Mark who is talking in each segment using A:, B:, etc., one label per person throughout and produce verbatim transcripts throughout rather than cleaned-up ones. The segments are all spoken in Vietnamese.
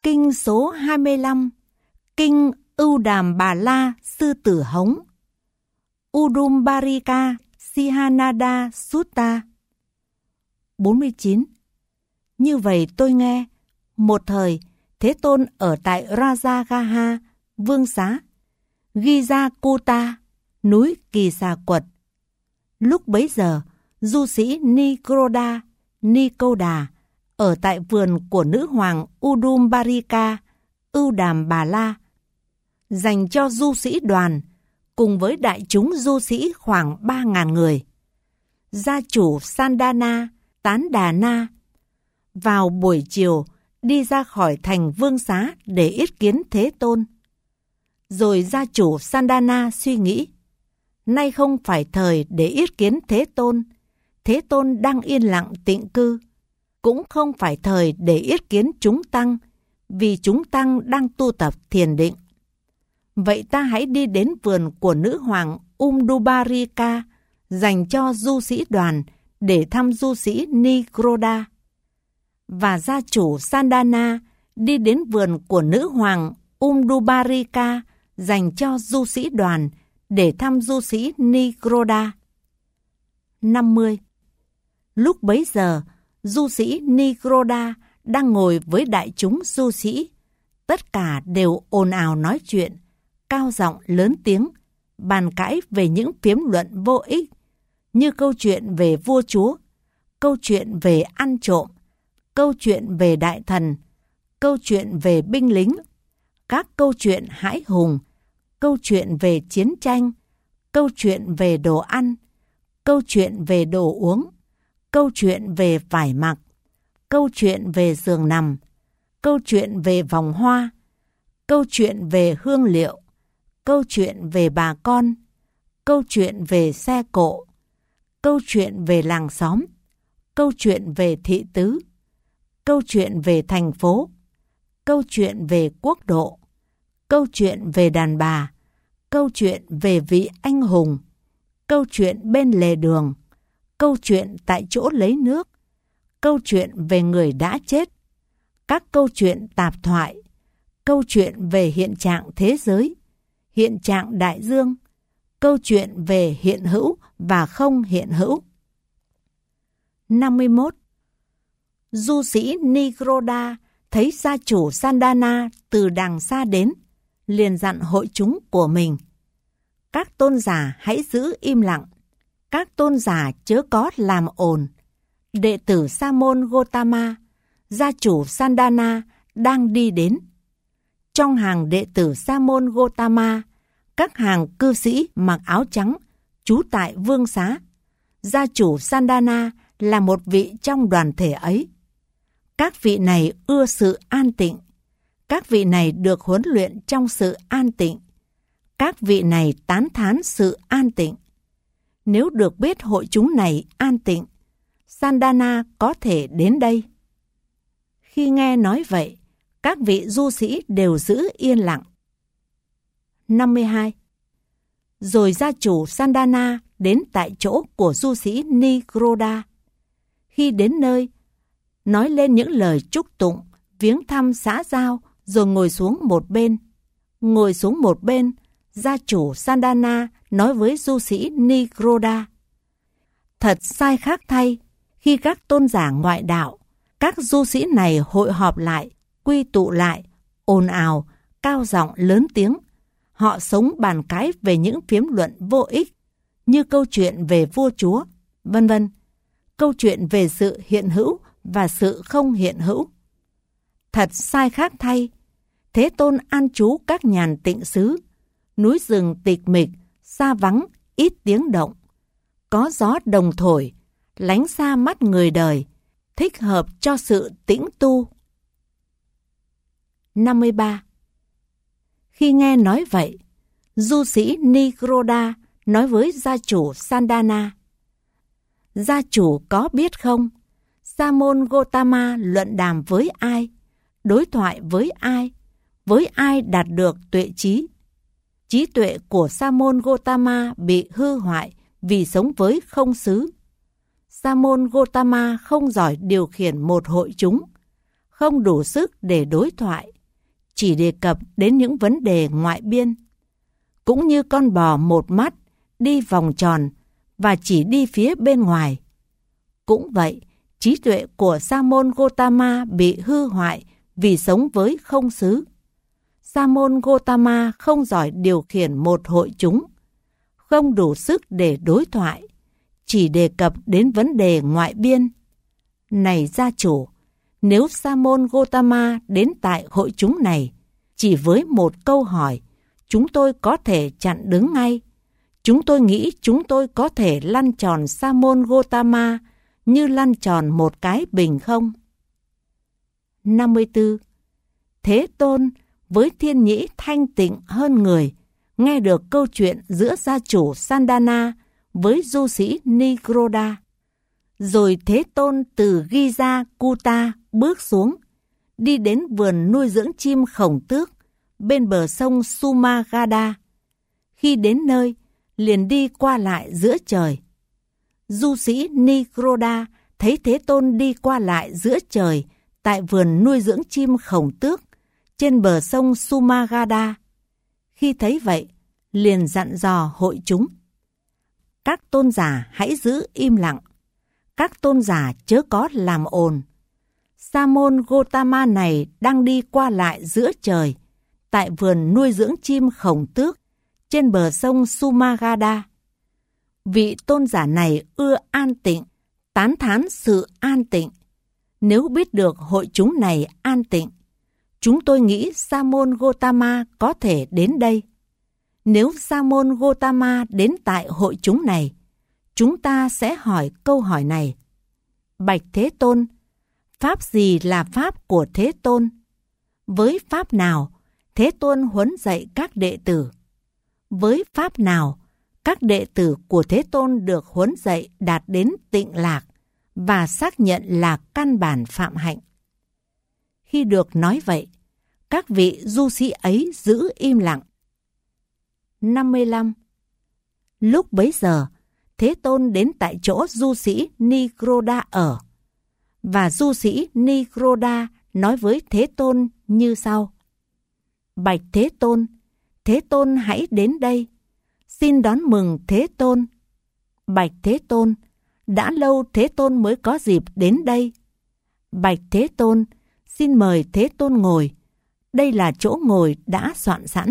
A: Kinh số hai mươi lăm, Kinh Ưu Đàm Bà La Sư Tử Hống, Udumbarika Sihanada Sutta. bốn mươi chín. Như vậy tôi nghe, một thời Thế Tôn ở tại Rajagaha, Vương Xá, Gijakuta, núi Kỳ Xà Quật. Lúc bấy giờ, du sĩ Nikroda, Nikoda, ở tại vườn của nữ hoàng Udumbarika, Ưu Đàm Bà La, dành cho du sĩ đoàn, cùng với đại chúng du sĩ khoảng ba ngàn người. Gia chủ Sandana, Tán Đà Na, vào buổi chiều đi ra khỏi thành Vương Xá để yết kiến Thế Tôn. Rồi gia chủ Sandana suy nghĩ, nay không phải thời để yết kiến Thế Tôn, Thế Tôn đang yên lặng tịnh cư, cũng không phải thời để yết kiến chúng tăng, vì chúng tăng đang tu tập thiền định. Vậy ta hãy đi đến vườn của nữ hoàng Udumbarika dành cho du sĩ đoàn để thăm du sĩ Nikroda. Và gia chủ Sandana đi đến vườn của nữ hoàng Udumbarika dành cho du sĩ đoàn để thăm du sĩ Nikroda. năm mươi. Lúc bấy giờ, du sĩ Nikroda đang ngồi với đại chúng du sĩ. Tất cả đều ồn ào nói chuyện, cao giọng lớn tiếng, bàn cãi về những phiếm luận vô ích, như câu chuyện về vua chúa, câu chuyện về ăn trộm, câu chuyện về đại thần, câu chuyện về binh lính, các câu chuyện hãi hùng, câu chuyện về chiến tranh, câu chuyện về đồ ăn, câu chuyện về đồ uống, câu chuyện về vải mặc, câu chuyện về giường nằm, câu chuyện về vòng hoa, câu chuyện về hương liệu, câu chuyện về bà con, câu chuyện về xe cộ, câu chuyện về làng xóm, câu chuyện về thị tứ, câu chuyện về thành phố, câu chuyện về quốc độ, câu chuyện về đàn bà, câu chuyện về vị anh hùng, câu chuyện bên lề đường, câu chuyện tại chỗ lấy nước, câu chuyện về người đã chết, các câu chuyện tạp thoại, câu chuyện về hiện trạng thế giới, hiện trạng đại dương, câu chuyện về hiện hữu và không hiện hữu. năm mươi mốt. Du sĩ Nikroda thấy gia chủ Sandana từ đằng xa đến, liền dặn hội chúng của mình: các tôn giả hãy giữ im lặng, các tôn giả chớ có làm ồn. Đệ tử Sa môn Gotama, gia chủ Sandana đang đi đến. Trong hàng đệ tử Sa môn Gotama, các hàng cư sĩ mặc áo trắng trú tại Vương Xá, gia chủ Sandana là một vị trong đoàn thể ấy. Các vị này ưa sự an tịnh, các vị này được huấn luyện trong sự an tịnh, các vị này tán thán sự an tịnh. Nếu được biết hội chúng này an tịnh, Sandana có thể đến đây. Khi nghe nói vậy, các vị du sĩ đều giữ yên lặng. năm mươi hai. Rồi gia chủ Sandana đến tại chỗ của du sĩ Nikroda. Khi đến nơi, nói lên những lời chúc tụng, viếng thăm xã giao, rồi ngồi xuống một bên. Ngồi xuống một bên, gia chủ Sandana nói với du sĩ Nikroda: thật sai khác thay, khi các tôn giả ngoại đạo, các du sĩ này hội họp lại, quy tụ lại, ồn ào, cao giọng lớn tiếng. Họ sống bàn cãi về những phiếm luận vô ích, như câu chuyện về vua chúa, vân vân, câu chuyện về sự hiện hữu và sự không hiện hữu. Thật sai khác thay, Thế Tôn an trú các nhàn tịnh xứ, núi rừng tịch mịch, xa vắng, ít tiếng động, có gió đồng thổi, lánh xa mắt người đời, thích hợp cho sự tĩnh tu. năm mươi ba. Khi nghe nói vậy, du sĩ Nikroda nói với gia chủ Sandana: gia chủ có biết không, Sa môn Gotama luận đàm với ai, đối thoại với ai, với ai đạt được tuệ trí? Trí tuệ của Sa môn Gotama bị hư hoại vì sống với không xứ. Sa môn Gotama không giỏi điều khiển một hội chúng, không đủ sức để đối thoại, chỉ đề cập đến những vấn đề ngoại biên. Cũng như con bò một mắt đi vòng tròn và chỉ đi phía bên ngoài. Cũng vậy, trí tuệ của Sa môn Gotama bị hư hoại vì sống với không xứ. Sa môn Gotama không giỏi điều khiển một hội chúng, không đủ sức để đối thoại, chỉ đề cập đến vấn đề ngoại biên. Này gia chủ, nếu Sa môn Gotama đến tại hội chúng này, chỉ với một câu hỏi, chúng tôi có thể chặn đứng ngay. Chúng tôi nghĩ chúng tôi có thể lăn tròn Sa môn Gotama như lăn tròn một cái bình không? năm mươi tư. Thế Tôn với thiên nhĩ thanh tịnh hơn người, nghe được câu chuyện giữa gia chủ Sandana với du sĩ Nigroda. Rồi Thế Tôn từ Giza Kuta bước xuống, đi đến vườn nuôi dưỡng chim khổng tước bên bờ sông Sumagada. Khi đến nơi, liền đi qua lại giữa trời. Du sĩ Nigroda thấy Thế Tôn đi qua lại giữa trời tại vườn nuôi dưỡng chim khổng tước trên bờ sông Sumagada. Khi thấy vậy, liền dặn dò hội chúng: các tôn giả hãy giữ im lặng, các tôn giả chớ có làm ồn. Sa môn Gotama này đang đi qua lại giữa trời tại vườn nuôi dưỡng chim khổng tước trên bờ sông Sumagada. Vị tôn giả này ưa an tịnh, tán thán sự an tịnh. Nếu biết được hội chúng này an tịnh, chúng tôi nghĩ Sa môn Gotama có thể đến đây. Nếu Sa môn Gotama đến tại hội chúng này, chúng ta sẽ hỏi câu hỏi này: bạch Thế Tôn, pháp gì là pháp của Thế Tôn? Với pháp nào Thế Tôn huấn dạy các đệ tử? Với pháp nào các đệ tử của Thế Tôn được huấn dạy đạt đến tịnh lạc và xác nhận là căn bản phạm hạnh? Khi được nói vậy, các vị du sĩ ấy giữ im lặng. năm mươi lăm. Lúc bấy giờ, Thế Tôn đến tại chỗ du sĩ Nigroda ở. Và du sĩ Nigroda nói với Thế Tôn như sau: bạch Thế Tôn, Thế Tôn hãy đến đây. Xin đón mừng Thế Tôn. Bạch Thế Tôn, đã lâu Thế Tôn mới có dịp đến đây. Bạch Thế Tôn, xin mời Thế Tôn ngồi. Đây là chỗ ngồi đã soạn sẵn.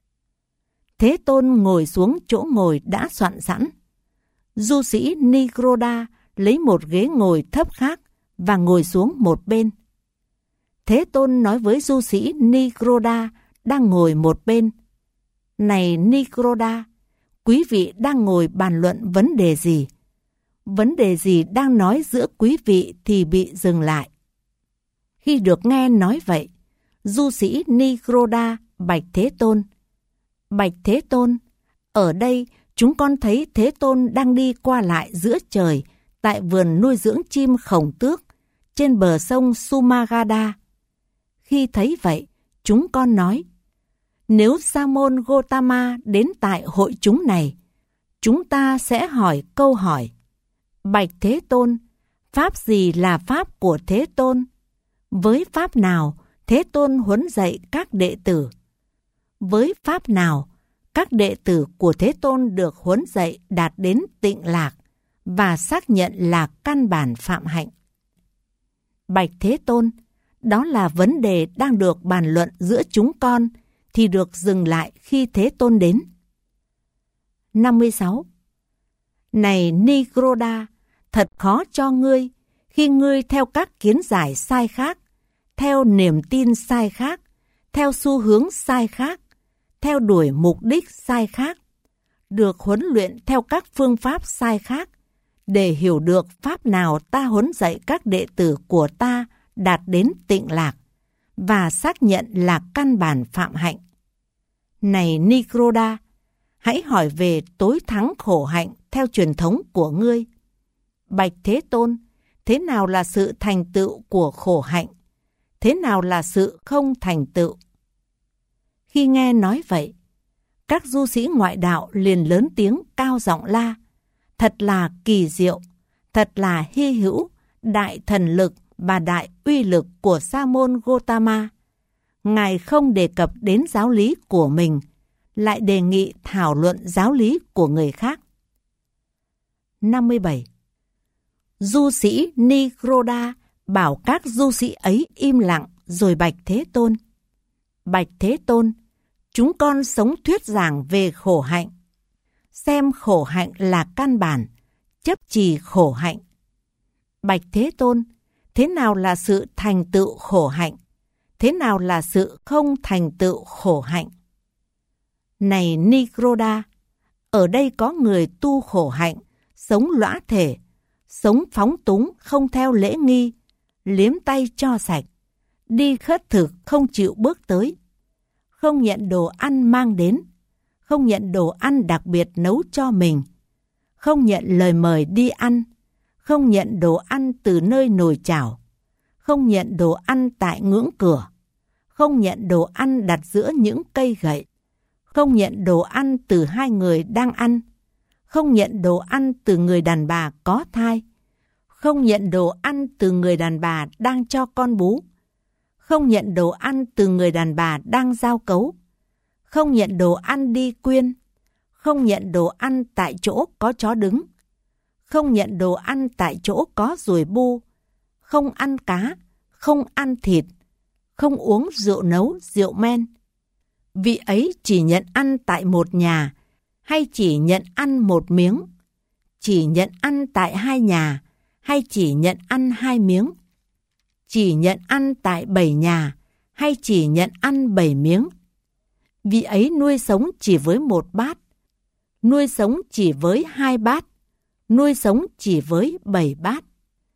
A: Thế Tôn ngồi xuống chỗ ngồi đã soạn sẵn. Du sĩ Nigroda lấy một ghế ngồi thấp khác và ngồi xuống một bên. Thế Tôn nói với du sĩ Nigroda đang ngồi một bên: này Nigroda, quý vị đang ngồi bàn luận vấn đề gì? Vấn đề gì đang nói giữa quý vị thì bị dừng lại. Khi được nghe nói vậy, du sĩ Nigroda bạch Thế Tôn: bạch Thế Tôn, ở đây chúng con thấy Thế Tôn đang đi qua lại giữa trời tại vườn nuôi dưỡng chim khổng tước trên bờ sông Sumagada. Khi thấy vậy, chúng con nói: nếu Sa môn Gotama đến tại hội chúng này, chúng ta sẽ hỏi câu hỏi: bạch Thế Tôn, pháp gì là pháp của Thế Tôn? Với pháp nào Thế Tôn huấn dạy các đệ tử? Với pháp nào các đệ tử của Thế Tôn được huấn dạy đạt đến tịnh lạc và xác nhận là căn bản phạm hạnh? Bạch Thế Tôn, đó là vấn đề đang được bàn luận giữa chúng con thì được dừng lại khi Thế Tôn đến. năm mươi sáu. Này Nigroda, thật khó cho ngươi khi ngươi theo các kiến giải sai khác, theo niềm tin sai khác, theo xu hướng sai khác, theo đuổi mục đích sai khác, được huấn luyện theo các phương pháp sai khác, để hiểu được pháp nào ta huấn dạy các đệ tử của ta đạt đến tịnh lạc và xác nhận là căn bản phạm hạnh. Này Nigroda, hãy hỏi về tối thắng khổ hạnh theo truyền thống của ngươi. Bạch Thế Tôn, thế nào là sự thành tựu của khổ hạnh? Thế nào là sự không thành tựu? Khi nghe nói vậy, các du sĩ ngoại đạo liền lớn tiếng cao giọng la: thật là kỳ diệu, thật là hy hữu, đại thần lực và đại uy lực của Sa môn Gotama. Ngài không đề cập đến giáo lý của mình, lại đề nghị thảo luận giáo lý của người khác. năm mươi bảy. Du sĩ Nicoda bảo các du sĩ ấy im lặng rồi bạch Thế Tôn. Bạch Thế Tôn, chúng con sống thuyết giảng về khổ hạnh. Xem khổ hạnh là căn bản, chấp trì khổ hạnh. Bạch Thế Tôn, thế nào là sự thành tựu khổ hạnh? Thế nào là sự không thành tựu khổ hạnh? Này Nicoda, ở đây có người tu khổ hạnh, sống lõa thể, sống phóng túng không theo lễ nghi, liếm tay cho sạch, đi khất thực không chịu bước tới, không nhận đồ ăn mang đến, không nhận đồ ăn đặc biệt nấu cho mình, không nhận lời mời đi ăn, không nhận đồ ăn từ nơi nồi chảo, không nhận đồ ăn tại ngưỡng cửa, không nhận đồ ăn đặt giữa những cây gậy, không nhận đồ ăn từ hai người đang ăn, không nhận đồ ăn từ người đàn bà có thai, không nhận đồ ăn từ người đàn bà đang cho con bú, không nhận đồ ăn từ người đàn bà đang giao cấu, không nhận đồ ăn đi quyên, không nhận đồ ăn tại chỗ có chó đứng, không nhận đồ ăn tại chỗ có ruồi bu, không ăn cá, không ăn thịt, không uống rượu nấu, rượu men. Vị ấy chỉ nhận ăn tại một nhà, hay chỉ nhận ăn một miếng, chỉ nhận ăn tại hai nhà, hay chỉ nhận ăn hai miếng, chỉ nhận ăn tại bảy nhà, hay chỉ nhận ăn bảy miếng. Vị ấy nuôi sống chỉ với một bát, nuôi sống chỉ với hai bát, nuôi sống chỉ với bảy bát.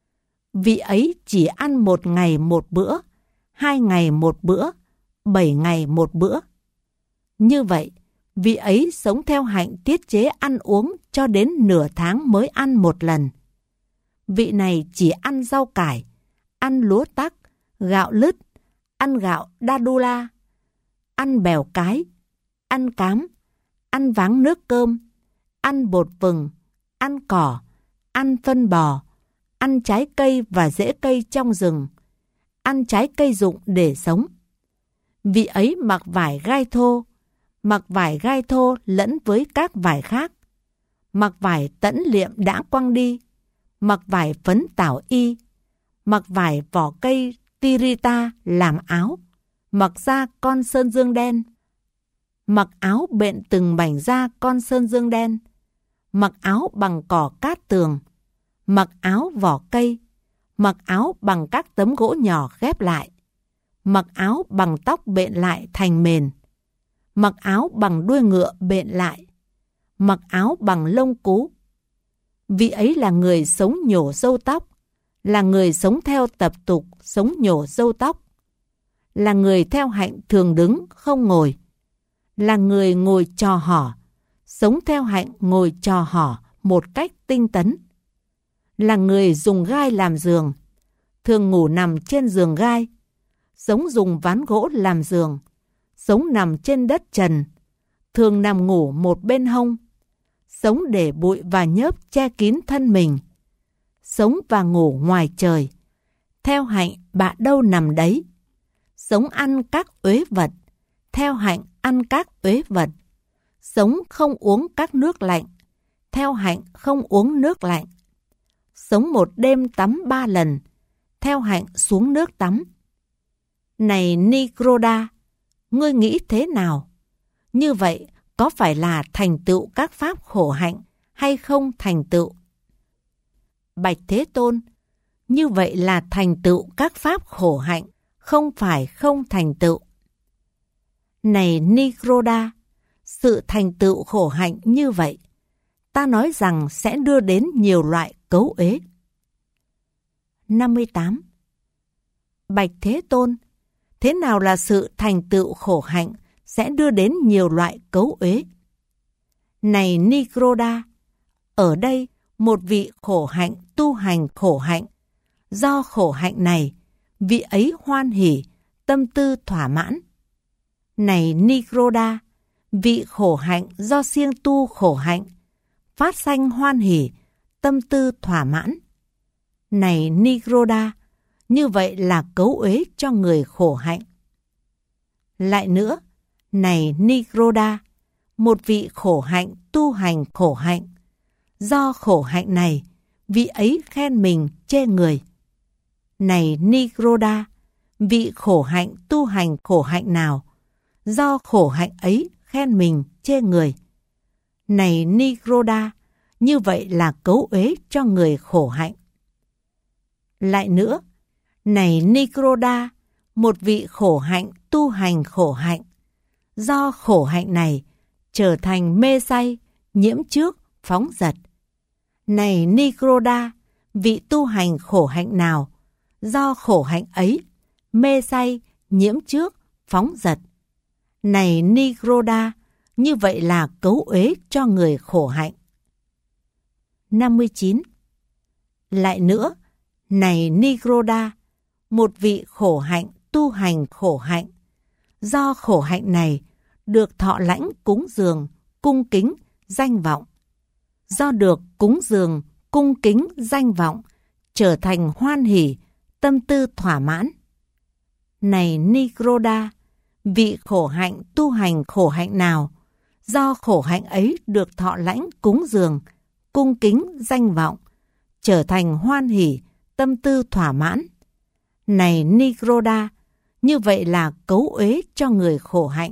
A: Vị ấy chỉ ăn một ngày một bữa, hai ngày một bữa, bảy ngày một bữa. Như vậy, vị ấy sống theo hạnh tiết chế ăn uống cho đến nửa tháng mới ăn một lần. Vị này chỉ ăn rau cải, ăn lúa tắc, gạo lứt, ăn gạo dadula, ăn bèo cái, ăn cám, ăn váng nước cơm, ăn bột vừng, ăn cỏ, ăn phân bò, ăn trái cây và rễ cây trong rừng, ăn trái cây rụng để sống. Vị ấy mặc vải gai thô, mặc vải gai thô lẫn với các vải khác, mặc vải tẫn liệm đã quăng đi, mặc vải phấn tảo y, mặc vải vỏ cây tirita làm áo, mặc da con sơn dương đen, mặc áo bện từng mảnh da con sơn dương đen, mặc áo bằng cỏ cát tường, mặc áo vỏ cây, mặc áo bằng các tấm gỗ nhỏ ghép lại, mặc áo bằng tóc bện lại thành mền, mặc áo bằng đuôi ngựa bện lại, mặc áo bằng lông cú. Vị ấy là người sống nhổ râu tóc, là người sống theo tập tục sống nhổ râu tóc, là người theo hạnh thường đứng không ngồi, là người ngồi trò hỏ, sống theo hạnh ngồi trò hỏ một cách tinh tấn, là người dùng gai làm giường, thường ngủ nằm trên giường gai, sống dùng ván gỗ làm giường, sống nằm trên đất trần, thường nằm ngủ một bên hông, sống để bụi và nhớp che kín thân mình, sống và ngủ ngoài trời, theo hạnh bạ đâu nằm đấy, sống ăn các uế vật, theo hạnh ăn các uế vật, sống không uống các nước lạnh, theo hạnh không uống nước lạnh, sống một đêm tắm ba lần, theo hạnh xuống nước tắm. Này Nicoda, ngươi nghĩ thế nào? Như vậy có phải là thành tựu các pháp khổ hạnh hay không thành tựu? Bạch Thế Tôn, như vậy là thành tựu các pháp khổ hạnh, không phải không thành tựu. Này Nicoda, sự thành tựu khổ hạnh như vậy, ta nói rằng sẽ đưa đến nhiều loại cấu uế. năm mươi tám. Bạch Thế Tôn, thế nào là sự thành tựu khổ hạnh sẽ đưa đến nhiều loại cấu uế? Này Nicoda, ở đây một vị khổ hạnh tu hành khổ hạnh, do khổ hạnh này, vị ấy hoan hỉ, tâm tư thỏa mãn. Này Nicoda, vị khổ hạnh do siêng tu khổ hạnh, phát sanh hoan hỉ, tâm tư thỏa mãn. Này Nicoda, như vậy là cấu uế cho người khổ hạnh. Lại nữa, này Nikroda, một vị khổ hạnh tu hành khổ hạnh. Do khổ hạnh này, vị ấy khen mình chê người. Này Nikroda, vị khổ hạnh tu hành khổ hạnh nào? Do khổ hạnh ấy khen mình chê người. Này Nikroda, như vậy là cấu uế cho người khổ hạnh. Lại nữa, này Nikroda, một vị khổ hạnh tu hành khổ hạnh. Do khổ hạnh này, trở thành mê say, nhiễm trước, phóng dật. Này Nikroda, vị tu hành khổ hạnh nào? Do khổ hạnh ấy, mê say, nhiễm trước, phóng dật. Này Nikroda, như vậy là cấu uế cho người khổ hạnh. năm mươi chín. Lại nữa, này Nikroda, một vị khổ hạnh tu hành khổ hạnh. Do khổ hạnh này, được thọ lãnh cúng dường, cung kính, danh vọng. Do được cúng dường, cung kính, danh vọng, trở thành hoan hỷ, tâm tư thỏa mãn. Này Nikroda, vị khổ hạnh tu hành khổ hạnh nào? Do khổ hạnh ấy được thọ lãnh cúng dường, cung kính, danh vọng, trở thành hoan hỷ, tâm tư thỏa mãn. Này Nikroda, như vậy là cấu uế cho người khổ hạnh.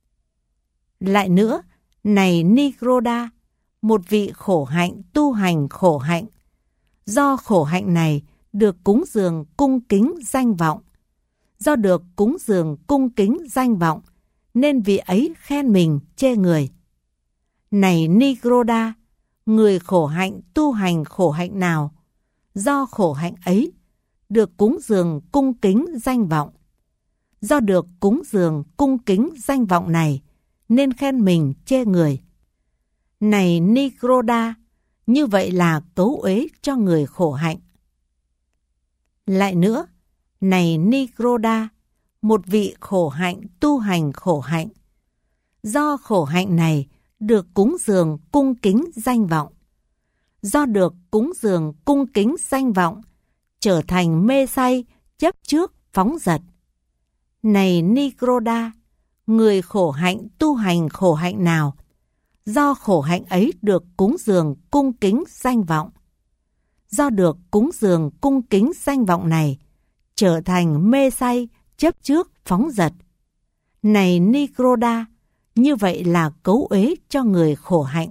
A: Lại nữa, này Nikroda, một vị khổ hạnh tu hành khổ hạnh. Do khổ hạnh này được cúng dường cung kính danh vọng. Do được cúng dường cung kính danh vọng, nên vị ấy khen mình chê người. Này Nikroda, người khổ hạnh tu hành khổ hạnh nào? Do khổ hạnh ấy, được cúng dường cung kính danh vọng. Do được cúng dường cung kính danh vọng này, nên khen mình chê người. Này Nikroda, như vậy là cấu uế cho người khổ hạnh. Lại nữa, này Nikroda, một vị khổ hạnh tu hành khổ hạnh. Do khổ hạnh này, được cúng dường cung kính danh vọng. Do được cúng dường cung kính danh vọng, trở thành mê say, chấp trước, phóng dật. Này Nikroda, người khổ hạnh tu hành khổ hạnh nào? Do khổ hạnh ấy được cúng dường cung kính danh vọng. Do được cúng dường cung kính danh vọng này, trở thành mê say, chấp trước, phóng dật. Này Nikroda, như vậy là cấu uế cho người khổ hạnh.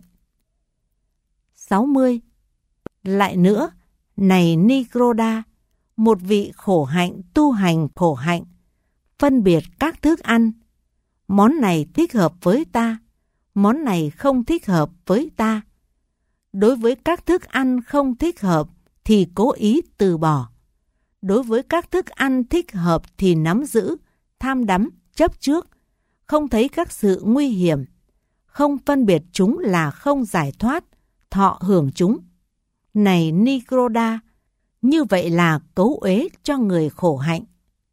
A: sáu mươi. Lại nữa, này Nikroda, một vị khổ hạnh tu hành khổ hạnh, phân biệt các thức ăn. Món này thích hợp với ta, món này không thích hợp với ta. Đối với các thức ăn không thích hợp thì cố ý từ bỏ. Đối với các thức ăn thích hợp thì nắm giữ, tham đắm, chấp trước, không thấy các sự nguy hiểm, không phân biệt chúng là không giải thoát, thọ hưởng chúng. Này Nikroda, như vậy là cấu uế cho người khổ hạnh.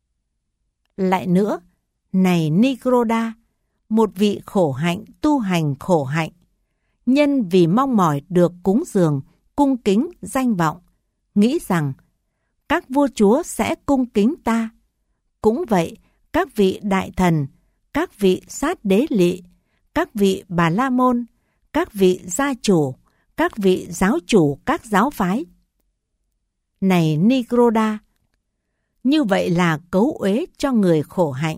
A: Lại nữa, này Nikroda, một vị khổ hạnh tu hành khổ hạnh, nhân vì mong mỏi được cúng dường, cung kính danh vọng, nghĩ rằng các vua chúa sẽ cung kính ta. Cũng vậy, các vị đại thần, các vị sát đế lỵ, các vị bà la môn, các vị gia chủ, các vị giáo chủ các giáo phái. Này Nikroda, như vậy là cấu uế cho người khổ hạnh.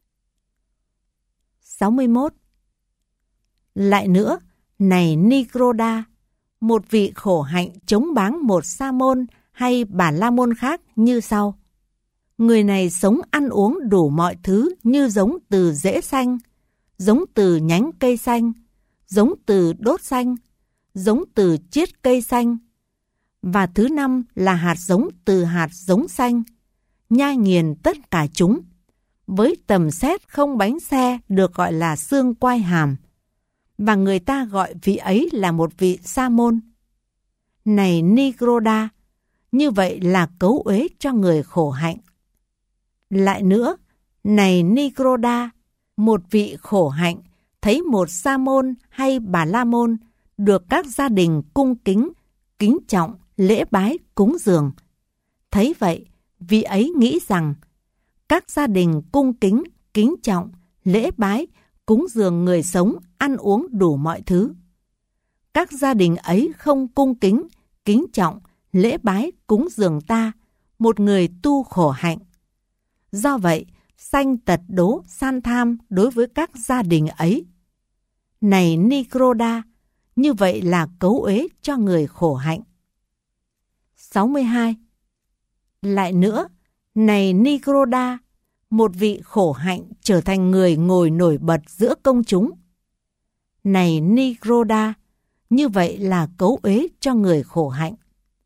A: sáu mươi mốt. Lại nữa, này Nikroda, một vị khổ hạnh chống báng một sa môn hay bà la môn khác như sau. Người này sống ăn uống đủ mọi thứ như giống từ rễ xanh, giống từ nhánh cây xanh, giống từ đốt xanh, giống từ chiết cây xanh. Và thứ năm là hạt giống từ hạt giống xanh, nhai nghiền tất cả chúng. Với tầm xét không bánh xe được gọi là xương quai hàm. Và người ta gọi vị ấy là một vị sa môn. Này Nikroda, như vậy là cấu uế cho người khổ hạnh. Lại nữa, này Nikroda, một vị khổ hạnh thấy một sa môn hay bà la môn được các gia đình cung kính, kính trọng, lễ bái, cúng dường. Thấy vậy, vị ấy nghĩ rằng các gia đình cung kính, kính trọng, lễ bái, cúng dường người sống, ăn uống đủ mọi thứ. Các gia đình ấy không cung kính, kính trọng, lễ bái, cúng dường ta, một người tu khổ hạnh. Do vậy, sanh tật đố san tham đối với các gia đình ấy. Này Nikroda, như vậy là cấu uế cho người khổ hạnh. sáu mươi hai. Lại nữa, này Nikroda, một vị khổ hạnh trở thành người ngồi nổi bật giữa công chúng. Này Nikroda, như vậy là cấu uế cho người khổ hạnh.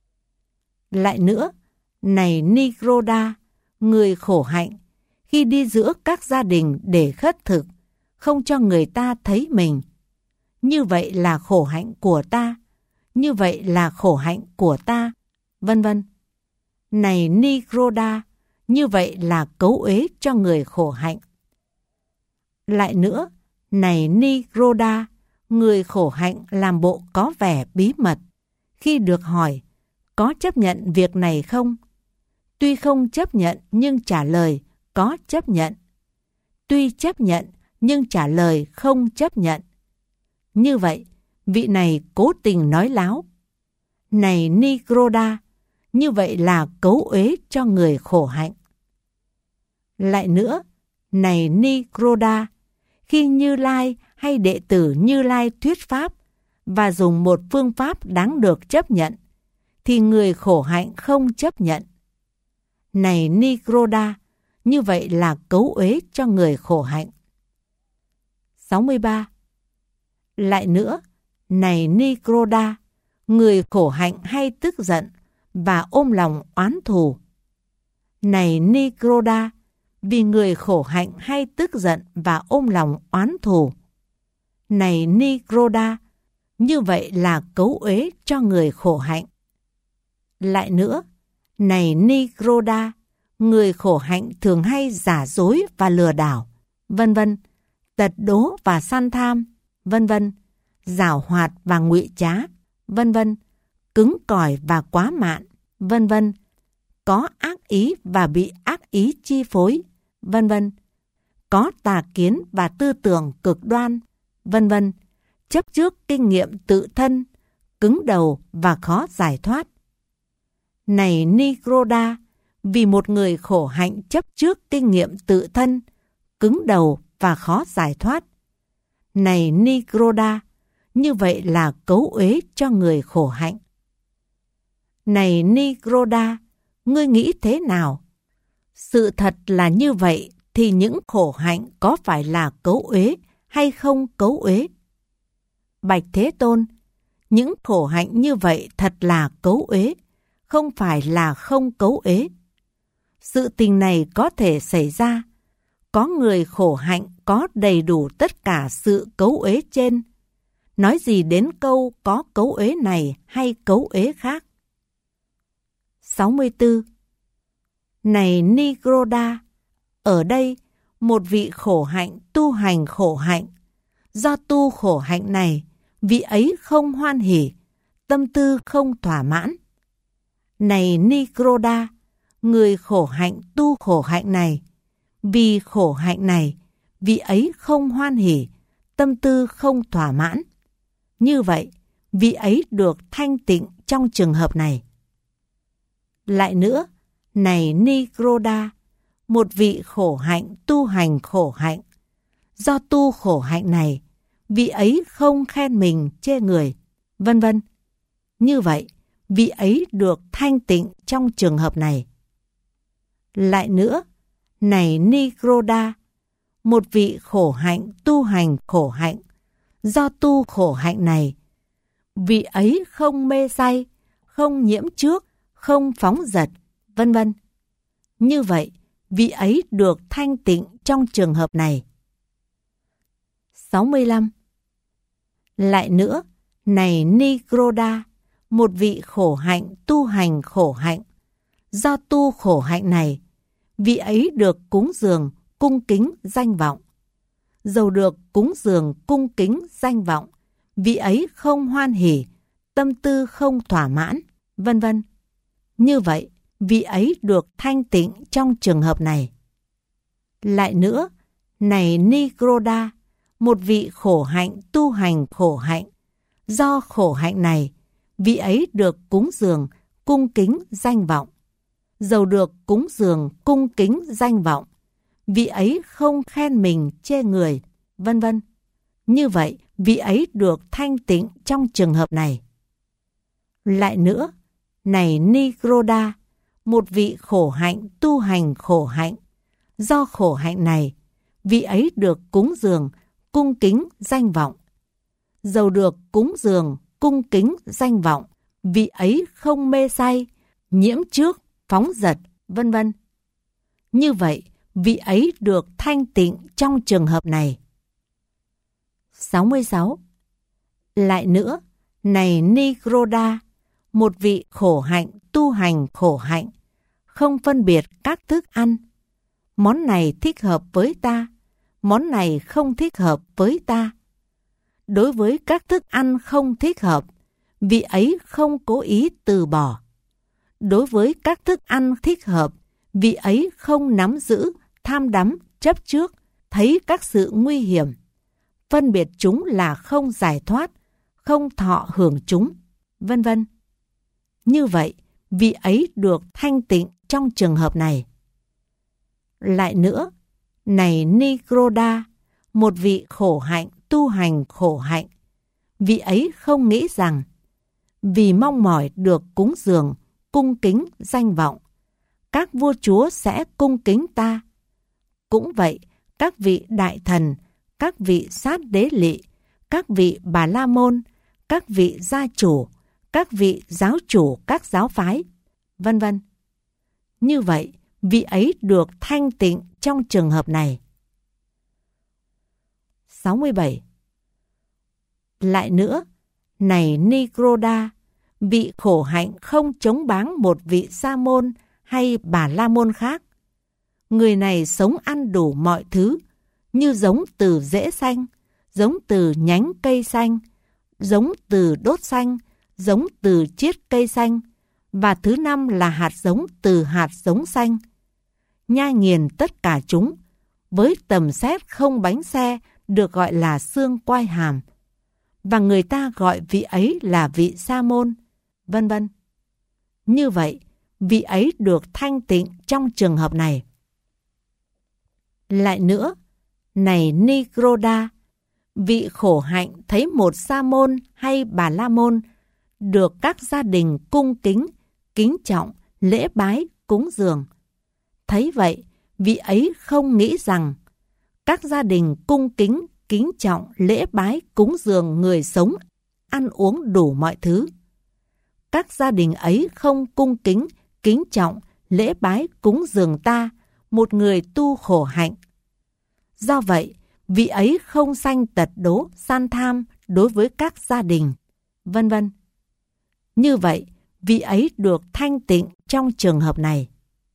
A: Lại nữa, này Nikroda, người khổ hạnh, khi đi giữa các gia đình để khất thực, không cho người ta thấy mình. Như vậy là khổ hạnh của ta, như vậy là khổ hạnh của ta, vân vân. Này Nikroda, như vậy là cấu uế cho người khổ hạnh. Lại nữa, này Nikroda, người khổ hạnh làm bộ có vẻ bí mật. Khi được hỏi, có chấp nhận việc này không? Tuy không chấp nhận nhưng trả lời có chấp nhận. Tuy chấp nhận nhưng trả lời không chấp nhận. Như vậy, vị này cố tình nói láo. Này Nikroda, như vậy là cấu uế cho người khổ hạnh. Lại nữa, này Nikroda, khi Như Lai hay đệ tử Như Lai thuyết pháp và dùng một phương pháp đáng được chấp nhận, thì người khổ hạnh không chấp nhận. Này Nikroda, như vậy là cấu uế cho người khổ hạnh. sáu mươi ba. Lại nữa, này Nikroda, người khổ hạnh hay tức giận và ôm lòng oán thù. Này Nikroda, vì người khổ hạnh hay tức giận và ôm lòng oán thù. Này Nikroda, như vậy là cấu uế cho người khổ hạnh. Lại nữa, này Nikroda, người khổ hạnh thường hay giả dối và lừa đảo, vân vân, tật đố và săn tham, vân vân, giảo hoạt và ngụy trá, vân vân, cứng cỏi và quá mạn, vân vân, có ác ý và bị ác ý chi phối, vân vân, có tà kiến và tư tưởng cực đoan, vân vân, chấp trước kinh nghiệm tự thân, cứng đầu và khó giải thoát. Này Nikroda, vì một người khổ hạnh chấp trước kinh nghiệm tự thân, cứng đầu và khó giải thoát. Này Nikroda, như vậy là cấu uế cho người khổ hạnh. Này Nikroda, ngươi nghĩ thế nào? Sự thật là như vậy thì những khổ hạnh có phải là cấu uế hay không cấu uế? Bạch Thế Tôn, những khổ hạnh như vậy thật là cấu uế, không phải là không cấu uế. Sự tình này có thể xảy ra. Có người khổ hạnh có đầy đủ tất cả sự cấu uế trên. Nói gì đến câu có cấu uế này hay cấu uế khác? sáu mươi tư. Này Nikroda, ở đây một vị khổ hạnh tu hành khổ hạnh. Do tu khổ hạnh này, vị ấy không hoan hỉ, tâm tư không thỏa mãn. Này Nikroda, người khổ hạnh tu khổ hạnh này, vì khổ hạnh này, vị ấy không hoan hỉ, tâm tư không thỏa mãn. Như vậy, vị ấy được thanh tịnh trong trường hợp này. Lại nữa, này Nikroda, một vị khổ hạnh tu hành khổ hạnh. Do tu khổ hạnh này, vị ấy không khen mình chê người, vân vân. Như vậy, vị ấy được thanh tịnh trong trường hợp này. Lại nữa, này Nikroda, một vị khổ hạnh tu hành khổ hạnh. Do tu khổ hạnh này, vị ấy không mê say, không nhiễm trước, không phóng dật, vân vân. Như vậy, vị ấy được thanh tịnh trong trường hợp này. sáu mươi lăm. Lại nữa, này Nikroda, một vị khổ hạnh tu hành khổ hạnh. Do tu khổ hạnh này, vị ấy được cúng dường, cung kính, danh vọng. Dầu được cúng dường, cung kính, danh vọng, vị ấy không hoan hỉ, tâm tư không thỏa mãn, vân vân. Như vậy, vị ấy được thanh tịnh trong trường hợp này. Lại nữa, này Nikroda, một vị khổ hạnh tu hành khổ hạnh. Do khổ hạnh này, vị ấy được cúng dường, cung kính danh vọng. Dầu được cúng dường, cung kính danh vọng, vị ấy không khen mình chê người, vân vân. Như vậy, vị ấy được thanh tịnh trong trường hợp này. Lại nữa, này Nikroda, một vị khổ hạnh tu hành khổ hạnh. Do khổ hạnh này, vị ấy được cúng dường, cung kính danh vọng. Dầu được cúng dường, cung kính danh vọng, vị ấy không mê say, nhiễm trước, phóng dật, vân vân. Như vậy, vị ấy được thanh tịnh trong trường hợp này. sáu mươi sáu. Lại nữa, này Nikroda, một vị khổ hạnh tu hành khổ hạnh, không phân biệt các thức ăn. Món này thích hợp với ta, món này không thích hợp với ta. Đối với các thức ăn không thích hợp, vị ấy không cố ý từ bỏ. Đối với các thức ăn thích hợp, vị ấy không nắm giữ, tham đắm, chấp trước, thấy các sự nguy hiểm. Phân biệt chúng là không giải thoát, không thọ hưởng chúng, vân vân. Như vậy, vị ấy được thanh tịnh trong trường hợp này. Lại nữa, này Nikroda, một vị khổ hạnh tu hành khổ hạnh, vị ấy không nghĩ rằng vì mong mỏi được cúng dường, cung kính danh vọng, các vua chúa sẽ cung kính ta. Cũng vậy, các vị đại thần, các vị sát đế lị, các vị bà la môn, các vị gia chủ, các vị giáo chủ các giáo phái, vân vân. Như vậy, vị ấy được thanh tịnh trong trường hợp này. sáu mươi bảy. Lại nữa, này Nikroda, vị khổ hạnh không chống báng một vị sa môn hay bà la môn khác. Người này sống ăn đủ mọi thứ, như giống từ rễ xanh, giống từ nhánh cây xanh, giống từ đốt xanh, giống từ chiết cây xanh, và thứ năm là hạt giống từ hạt giống xanh. Nhai nghiền tất cả chúng, với tầm xét không bánh xe được gọi là xương quai hàm, và người ta gọi vị ấy là vị sa môn, vân vân. Như vậy, vị ấy được thanh tịnh trong trường hợp này. Lại nữa, này Nikroda, vị khổ hạnh thấy một sa môn hay bà la môn được các gia đình cung kính, kính trọng, lễ bái, cúng dường. Thấy vậy, vị ấy không nghĩ rằng các gia đình cung kính, kính trọng, lễ bái, cúng dường người sống, ăn uống đủ mọi thứ. Các gia đình ấy không cung kính, kính trọng, lễ bái, cúng dường ta, một người tu khổ hạnh. Do vậy, vị ấy không sanh tật đố, san tham đối với các gia đình, vân vân. Như vậy, vị ấy được thanh tịnh trong trường hợp này.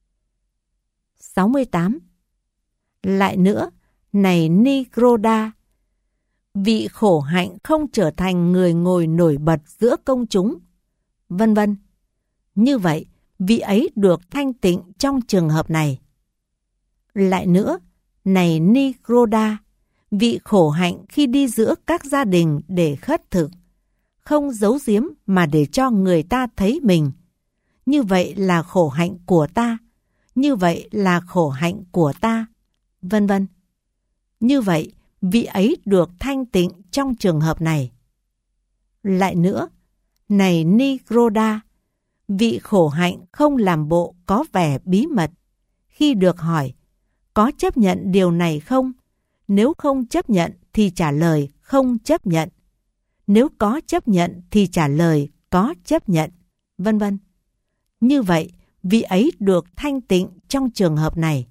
A: sáu mươi tám. Lại nữa, này Nikroda, vị khổ hạnh không trở thành người ngồi nổi bật giữa công chúng, vân vân. Như vậy, vị ấy được thanh tịnh trong trường hợp này. Lại nữa, này Nikroda, vị khổ hạnh khi đi giữa các gia đình để khất thực, không giấu giếm mà để cho người ta thấy mình. Như vậy là khổ hạnh của ta, như vậy là khổ hạnh của ta, vân vân. Như vậy, vị ấy được thanh tịnh trong trường hợp này. Lại nữa, này Nikroda, vị khổ hạnh không làm bộ có vẻ bí mật. Khi được hỏi, có chấp nhận điều này không? Nếu không chấp nhận thì trả lời không chấp nhận. Nếu có chấp nhận thì trả lời có chấp nhận, vân vân. Như vậy, vị ấy được thanh tịnh trong trường hợp này.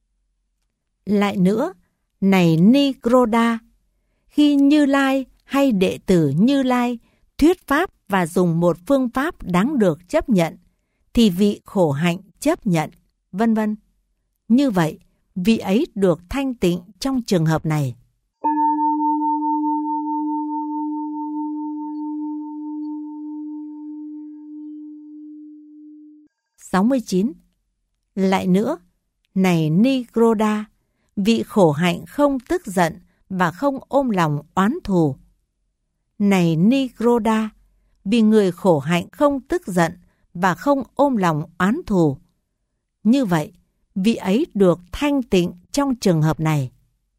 A: Lại nữa, này Nikroda, khi Như Lai hay đệ tử Như Lai thuyết pháp và dùng một phương pháp đáng được chấp nhận, thì vị khổ hạnh chấp nhận, vân vân. Như vậy, vị ấy được thanh tịnh trong trường hợp này. sáu mươi chín. Lại nữa, này Nikroda, vị khổ hạnh không tức giận và không ôm lòng oán thù. Này Nigroda, vì người khổ hạnh không tức giận và không ôm lòng oán thù. Như vậy, vị ấy được thanh tịnh trong trường hợp này.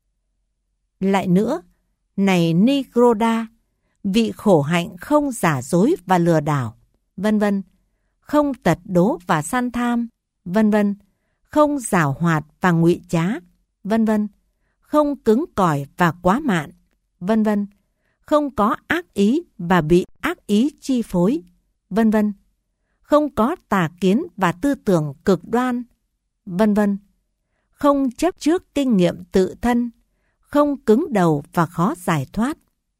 A: Lại nữa, này Nigroda, vị khổ hạnh không giả dối và lừa đảo, vân vân, không tật đố và săn tham, vân vân, không giảo hoạt và ngụy trá, vân vân, không cứng cỏi và quá mạn, vân vân, không có ác ý và bị ác ý chi phối, vân vân, không có tà kiến và tư tưởng cực đoan, vân vân, không chấp trước kinh nghiệm tự thân, không cứng đầu và khó giải thoát.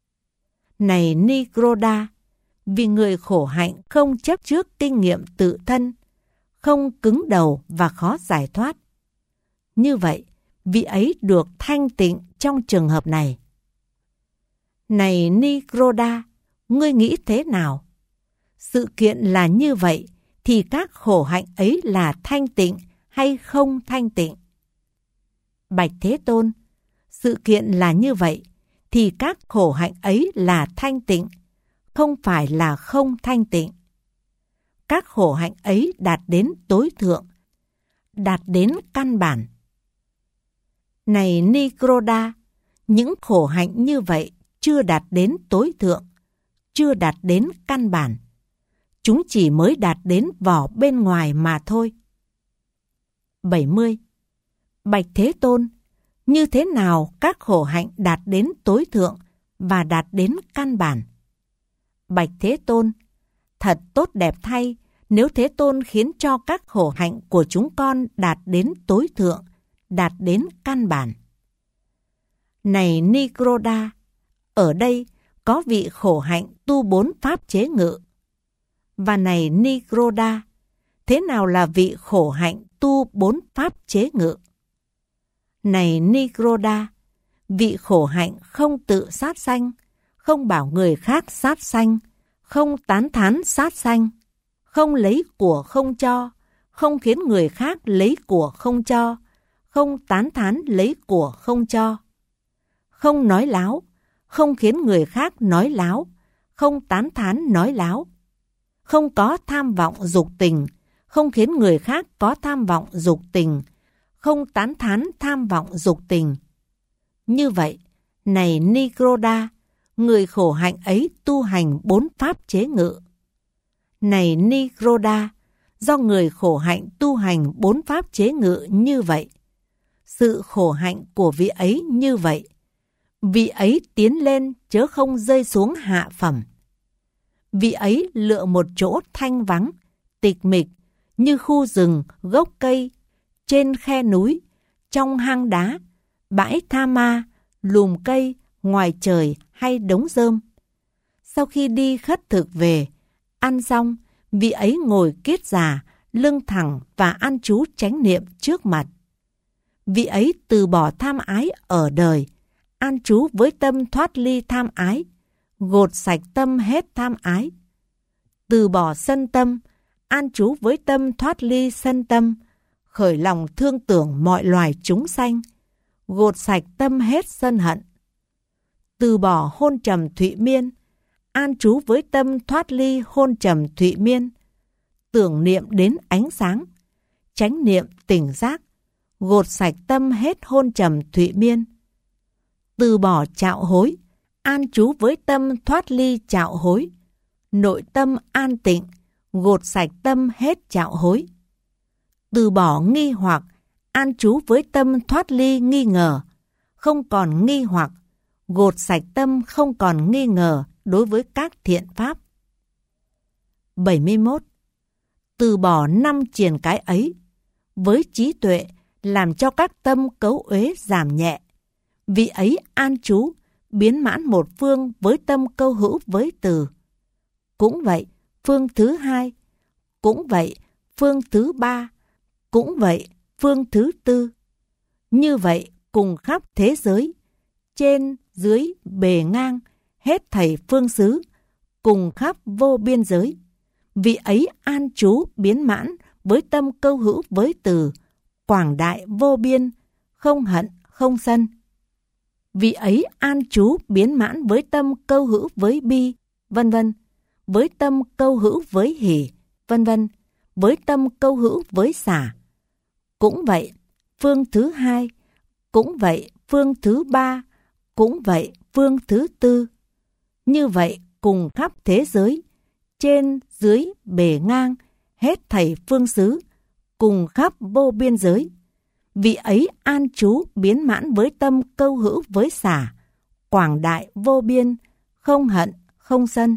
A: Này Nigroda, vì người khổ hạnh không chấp trước kinh nghiệm tự thân, không cứng đầu và khó giải thoát. Như vậy, vị ấy được thanh tịnh trong trường hợp này. Này Nigroda, ngươi nghĩ thế nào? Sự kiện là như vậy, thì các khổ hạnh ấy là thanh tịnh hay không thanh tịnh? Bạch Thế Tôn, sự kiện là như vậy, thì các khổ hạnh ấy là thanh tịnh, không phải là không thanh tịnh. Các khổ hạnh ấy đạt đến tối thượng, đạt đến căn bản. Này Nigroda, những khổ hạnh như vậy chưa đạt đến tối thượng, chưa đạt đến căn bản. Chúng chỉ mới đạt đến vỏ bên ngoài mà thôi. bảy mươi. Bạch Thế Tôn, như thế nào các khổ hạnh đạt đến tối thượng và đạt đến căn bản? Bạch Thế Tôn, thật tốt đẹp thay nếu Thế Tôn khiến cho các khổ hạnh của chúng con đạt đến tối thượng, đạt đến căn bản. Này Nigroda, ở đây có vị khổ hạnh tu bốn pháp chế ngự. Và này Nigroda, thế nào là vị khổ hạnh tu bốn pháp chế ngự? Này Nigroda, vị khổ hạnh không tự sát sanh, không bảo người khác sát sanh, không tán thán sát sanh, không lấy của không cho, không khiến người khác lấy của không cho, không tán thán lấy của không cho, không nói láo, không khiến người khác nói láo, không tán thán nói láo, không có tham vọng dục tình, không khiến người khác có tham vọng dục tình, không tán thán tham vọng dục tình. Như vậy, này Nigroda, người khổ hạnh ấy tu hành bốn pháp chế ngự. Này Nigroda, do người khổ hạnh tu hành bốn pháp chế ngự như vậy, sự khổ hạnh của vị ấy như vậy, vị ấy tiến lên chớ không rơi xuống hạ phẩm. Vị ấy lựa một chỗ thanh vắng, tịch mịch, như khu rừng, gốc cây, trên khe núi, trong hang đá, bãi tha ma, lùm cây, ngoài trời hay đống rơm. Sau khi đi khất thực về, ăn xong, vị ấy ngồi kiết già, lưng thẳng và ăn chú chánh niệm trước mặt. Vị ấy từ bỏ tham ái ở đời, an trú với tâm thoát ly tham ái, gột sạch tâm hết tham ái. Từ bỏ sân tâm, an trú với tâm thoát ly sân tâm, khởi lòng thương tưởng mọi loài chúng sanh, gột sạch tâm hết sân hận. Từ bỏ hôn trầm thụy miên, an trú với tâm thoát ly hôn trầm thụy miên, tưởng niệm đến ánh sáng, chánh niệm tỉnh giác, gột sạch tâm hết hôn trầm thụy miên. Từ bỏ trạo hối, an trú với tâm thoát ly trạo hối, nội tâm an tịnh, gột sạch tâm hết trạo hối. Từ bỏ nghi hoặc, an trú với tâm thoát ly nghi ngờ, không còn nghi hoặc, gột sạch tâm không còn nghi ngờ đối với các thiện pháp. bảy mươi mốt. Từ bỏ năm triền cái ấy, với trí tuệ làm cho các tâm cấu uế giảm nhẹ. Vị ấy an trú, biến mãn một phương với tâm câu hữu với từ. Cũng vậy, phương thứ hai. Cũng vậy, phương thứ ba. Cũng vậy, phương thứ tư. Như vậy, cùng khắp thế giới, trên, dưới, bề ngang, hết thảy phương xứ, cùng khắp vô biên giới. Vị ấy an trú biến mãn với tâm câu hữu với từ, quảng đại vô biên, không hận, không sân. Vị ấy an trú biến mãn với tâm câu hữu với bi, vân vân, với tâm câu hữu với hỷ, vân vân, với tâm câu hữu với xả. Cũng vậy, phương thứ hai, cũng vậy, phương thứ ba, cũng vậy, phương thứ tư. Như vậy cùng khắp thế giới, trên, dưới, bề ngang, hết thảy phương xứ, cùng khắp vô biên giới. Vị ấy an trú biến mãn với tâm câu hữu với xả, quảng đại vô biên, không hận, không sân.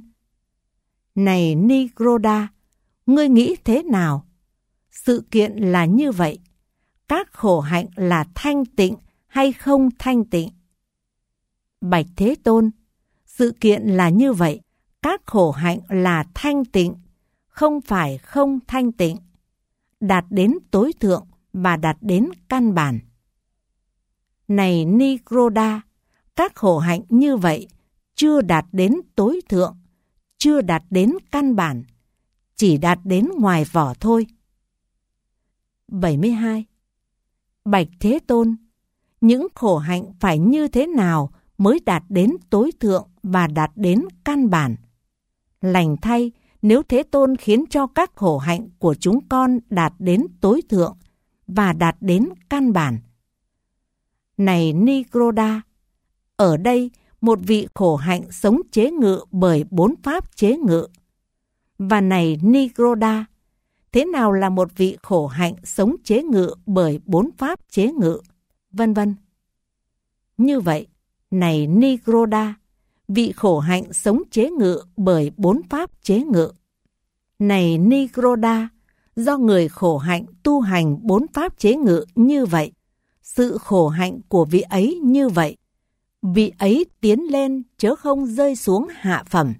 A: Này Nigroda, ngươi nghĩ thế nào? Sự kiện là như vậy. Các khổ hạnh là thanh tịnh hay không thanh tịnh? Bạch Thế Tôn, sự kiện là như vậy. Các khổ hạnh là thanh tịnh, không phải không thanh tịnh, đạt đến tối thượng và đạt đến căn bản. Này Nigroda, các khổ hạnh như vậy chưa đạt đến tối thượng, chưa đạt đến căn bản, chỉ đạt đến ngoài vỏ thôi. bảy mươi hai. Bạch Thế Tôn, những khổ hạnh phải như thế nào mới đạt đến tối thượng và đạt đến căn bản? Lành thay, nếu Thế Tôn khiến cho các khổ hạnh của chúng con đạt đến tối thượng và đạt đến căn bản. Này Nigroda, ở đây một vị khổ hạnh sống chế ngự bởi bốn pháp chế ngự. Và này Nigroda, thế nào là một vị khổ hạnh sống chế ngự bởi bốn pháp chế ngự, vân vân. Như vậy, này Nigroda, vị khổ hạnh sống chế ngự bởi bốn pháp chế ngự. Này Nigroda, do người khổ hạnh tu hành bốn pháp chế ngự như vậy, sự khổ hạnh của vị ấy như vậy, vị ấy tiến lên chớ không rơi xuống hạ phẩm.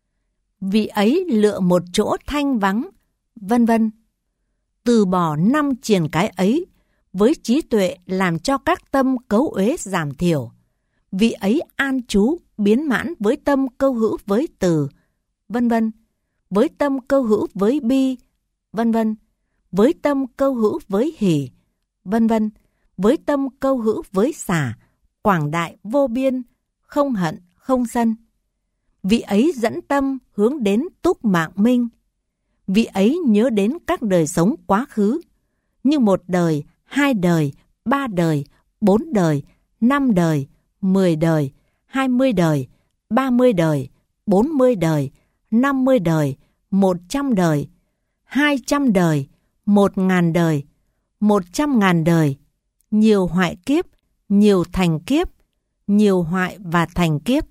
A: Vị ấy lựa một chỗ thanh vắng, vân vân. Từ bỏ năm triền cái ấy, với trí tuệ làm cho các tâm cấu uế giảm thiểu. Vị ấy an trú, biến mãn với tâm câu hữu với từ, vân vân, với tâm câu hữu với bi, vân vân, với tâm câu hữu với hỷ, vân vân, với tâm câu hữu với xả, quảng đại vô biên, không hận, không sân. Vị ấy dẫn tâm hướng đến túc mạng minh. Vị ấy nhớ đến các đời sống quá khứ, như một đời, hai đời, ba đời, bốn đời, năm đời, mười đời, hai mươi đời, ba mươi đời, bốn mươi đời, năm mươi đời, một trăm đời, hai trăm đời, một ngàn đời, một trăm ngàn đời, nhiều hoại kiếp, nhiều thành kiếp, nhiều hoại và thành kiếp.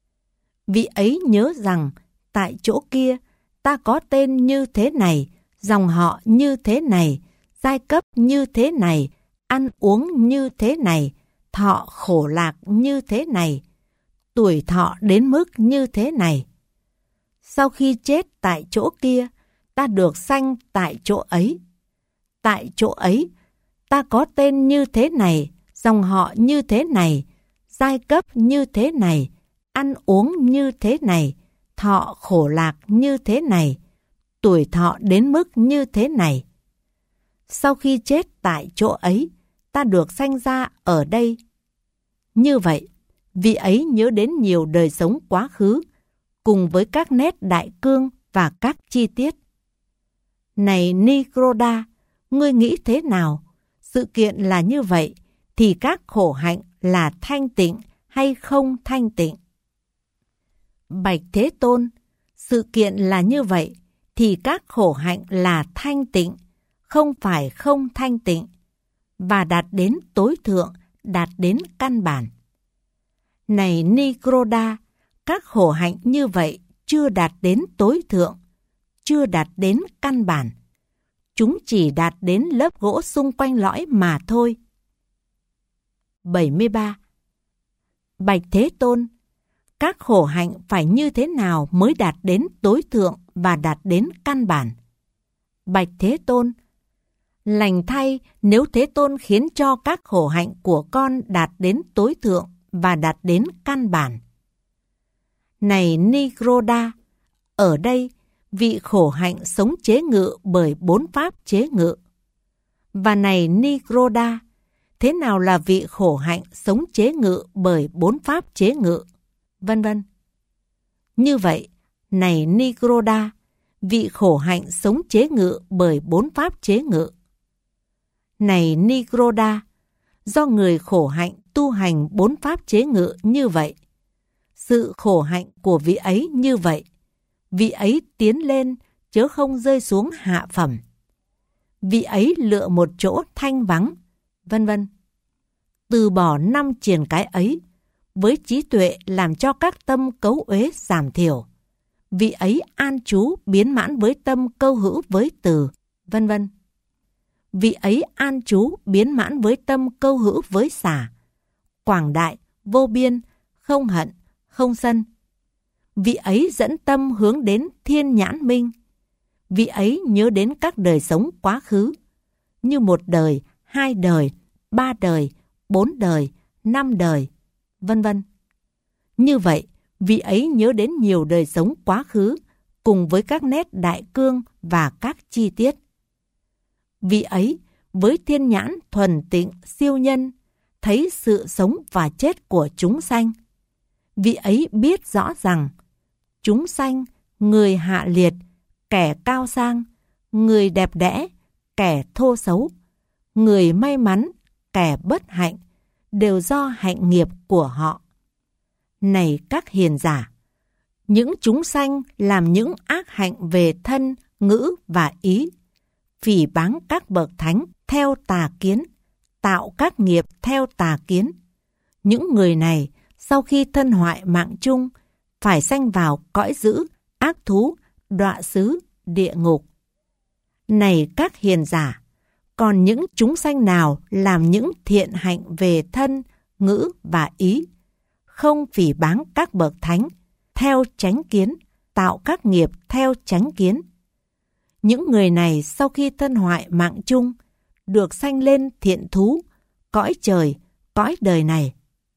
A: Vị ấy nhớ rằng tại chỗ kia ta có tên như thế này, dòng họ như thế này, giai cấp như thế này, ăn uống như thế này, thọ khổ lạc như thế này, tuổi thọ đến mức như thế này. Sau khi chết tại chỗ kia, ta được sanh tại chỗ ấy. Tại chỗ ấy, ta có tên như thế này, dòng họ như thế này, giai cấp như thế này, ăn uống như thế này, thọ khổ lạc như thế này, tuổi thọ đến mức như thế này. Sau khi chết tại chỗ ấy, ta được sanh ra ở đây. Như vậy, vị ấy nhớ đến nhiều đời sống quá khứ, cùng với các nét đại cương và các chi tiết. Này Nigroda, ngươi nghĩ thế nào? Sự kiện là như vậy, thì các khổ hạnh là thanh tịnh hay không thanh tịnh? Bạch Thế Tôn, sự kiện là như vậy, thì các khổ hạnh là thanh tịnh, không phải không thanh tịnh, và đạt đến tối thượng, đạt đến căn bản. Này Nigroda, các khổ hạnh như vậy chưa đạt đến tối thượng, chưa đạt đến căn bản. Chúng chỉ đạt đến lớp gỗ xung quanh lõi mà thôi. bảy mươi ba. Bạch Thế Tôn, các khổ hạnh phải như thế nào mới đạt đến tối thượng và đạt đến căn bản? Bạch Thế Tôn, lành thay nếu Thế Tôn khiến cho các khổ hạnh của con đạt đến tối thượng và đạt đến căn bản. Này Nigroda, ở đây vị khổ hạnh sống chế ngự bởi bốn pháp chế ngự. Và này Nigroda, thế nào là vị khổ hạnh sống chế ngự bởi bốn pháp chế ngự, vân vân. Như vậy, này Nigroda, vị khổ hạnh sống chế ngự bởi bốn pháp chế ngự. Này Nigroda, do người khổ hạnh tu hành bốn pháp chế ngự như vậy, sự khổ hạnh của vị ấy như vậy, vị ấy tiến lên chớ không rơi xuống hạ phẩm. Vị ấy lựa một chỗ thanh vắng, vân vân. Từ bỏ năm triền cái ấy, với trí tuệ làm cho các tâm cấu uế giảm thiểu. Vị ấy an trú biến mãn với tâm câu hữu với từ, vân vân. Vị ấy an trú biến mãn với tâm câu hữu với xả, quảng đại, vô biên, không hận, không sân. Vị ấy dẫn tâm hướng đến thiên nhãn minh. Vị ấy nhớ đến các đời sống quá khứ, như một đời, hai đời, ba đời, bốn đời, năm đời, vân vân. Như vậy, vị ấy nhớ đến nhiều đời sống quá khứ, cùng với các nét đại cương và các chi tiết. Vị ấy, với thiên nhãn thuần tịnh siêu nhân, thấy sự sống và chết của chúng sanh. Vị ấy biết rõ rằng, chúng sanh, người hạ liệt, kẻ cao sang, người đẹp đẽ, kẻ thô xấu, người may mắn, kẻ bất hạnh, đều do hạnh nghiệp của họ. Này các hiền giả, những chúng sanh làm những ác hạnh về thân, ngữ và ý, phỉ báng các bậc thánh theo tà kiến, tạo các nghiệp theo tà kiến. Những người này, sau khi thân hoại mạng chung, phải sanh vào cõi dữ, ác thú, đọa xứ, địa ngục. Này các hiền giả, còn những chúng sanh nào làm những thiện hạnh về thân, ngữ và ý, không phỉ báng các bậc thánh, theo chánh kiến, tạo các nghiệp theo chánh kiến. Những người này sau khi thân hoại mạng chung, được sanh lên thiện thú, cõi trời, cõi đời này.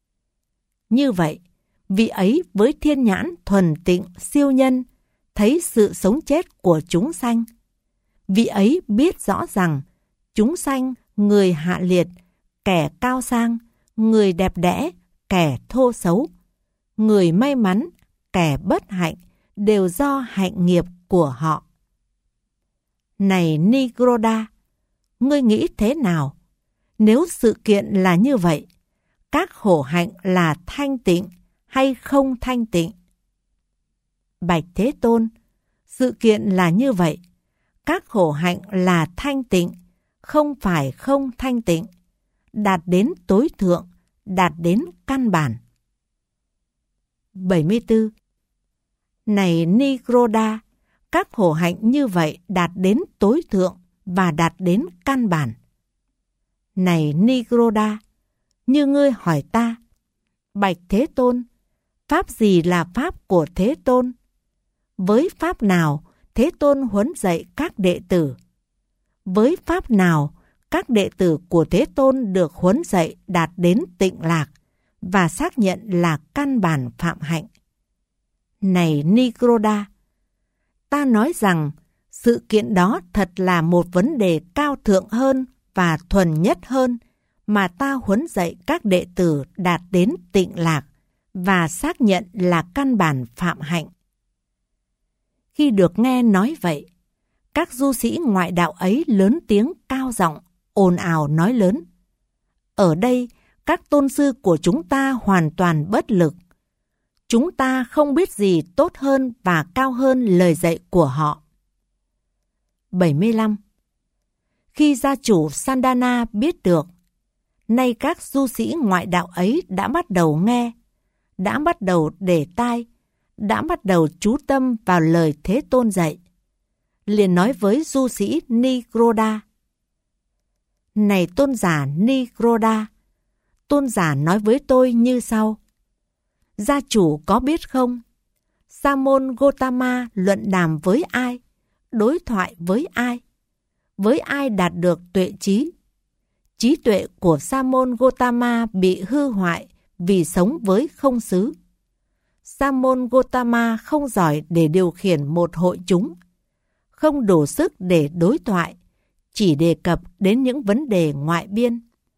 A: Như vậy, vị ấy với thiên nhãn thuần tịnh siêu nhân, thấy sự sống chết của chúng sanh. Vị ấy biết rõ rằng, chúng sanh, người hạ liệt, kẻ cao sang, người đẹp đẽ, kẻ thô xấu, người may mắn, kẻ bất hạnh, đều do hạnh nghiệp của họ. Này Nigroda, ngươi nghĩ thế nào? Nếu sự kiện là như vậy, các khổ hạnh là thanh tịnh hay không thanh tịnh? Bạch Thế Tôn, sự kiện là như vậy, các khổ hạnh là thanh tịnh, không phải không thanh tịnh, đạt đến tối thượng, đạt đến căn bản. bảy mươi tư. Này Nigroda, các khổ hạnh như vậy đạt đến tối thượng và đạt đến căn bản. Này Nigroda, như ngươi hỏi ta, Bạch Thế Tôn, pháp gì là pháp của Thế Tôn? Với pháp nào Thế Tôn huấn dạy các đệ tử? Với pháp nào các đệ tử của Thế Tôn được huấn dạy đạt đến tịnh lạc và xác nhận là căn bản phạm hạnh? Này Nigroda, ta nói rằng sự kiện đó thật là một vấn đề cao thượng hơn và thuần nhất hơn mà ta huấn dạy các đệ tử đạt đến tịnh lạc và xác nhận là căn bản phạm hạnh. Khi được nghe nói vậy, các du sĩ ngoại đạo ấy lớn tiếng cao giọng, ồn ào nói lớn. Ở đây, các tôn sư của chúng ta hoàn toàn bất lực. Chúng ta không biết gì tốt hơn và cao hơn lời dạy của họ. bảy mươi lăm. Khi gia chủ Sandana biết được, nay các du sĩ ngoại đạo ấy đã bắt đầu nghe, đã bắt đầu để tai, đã bắt đầu chú tâm vào lời Thế Tôn dạy, liền nói với du sĩ Nigroda. Này tôn giả Nigroda, tôn giả nói với tôi như sau. Gia chủ có biết không, Sa môn Gotama luận đàm với ai, đối thoại với ai, với ai đạt được tuệ trí? Trí tuệ của Sa môn Gotama bị hư hoại vì sống với không xứ. Sa môn Gotama không giỏi để điều khiển một hội chúng, không đủ sức để đối thoại, chỉ đề cập đến những vấn đề ngoại biên.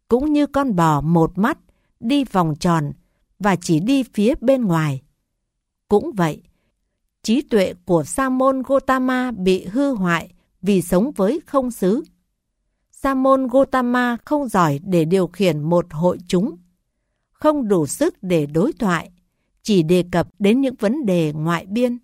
A: cũng như con bò một mắt đi vòng tròn và chỉ đi phía bên ngoài. Cũng vậy, trí tuệ của Sa môn Gotama bị hư hoại vì sống với không xứ. Sa môn Gotama không giỏi để điều khiển một hội chúng, không đủ sức để đối thoại, chỉ đề cập đến những vấn đề ngoại biên.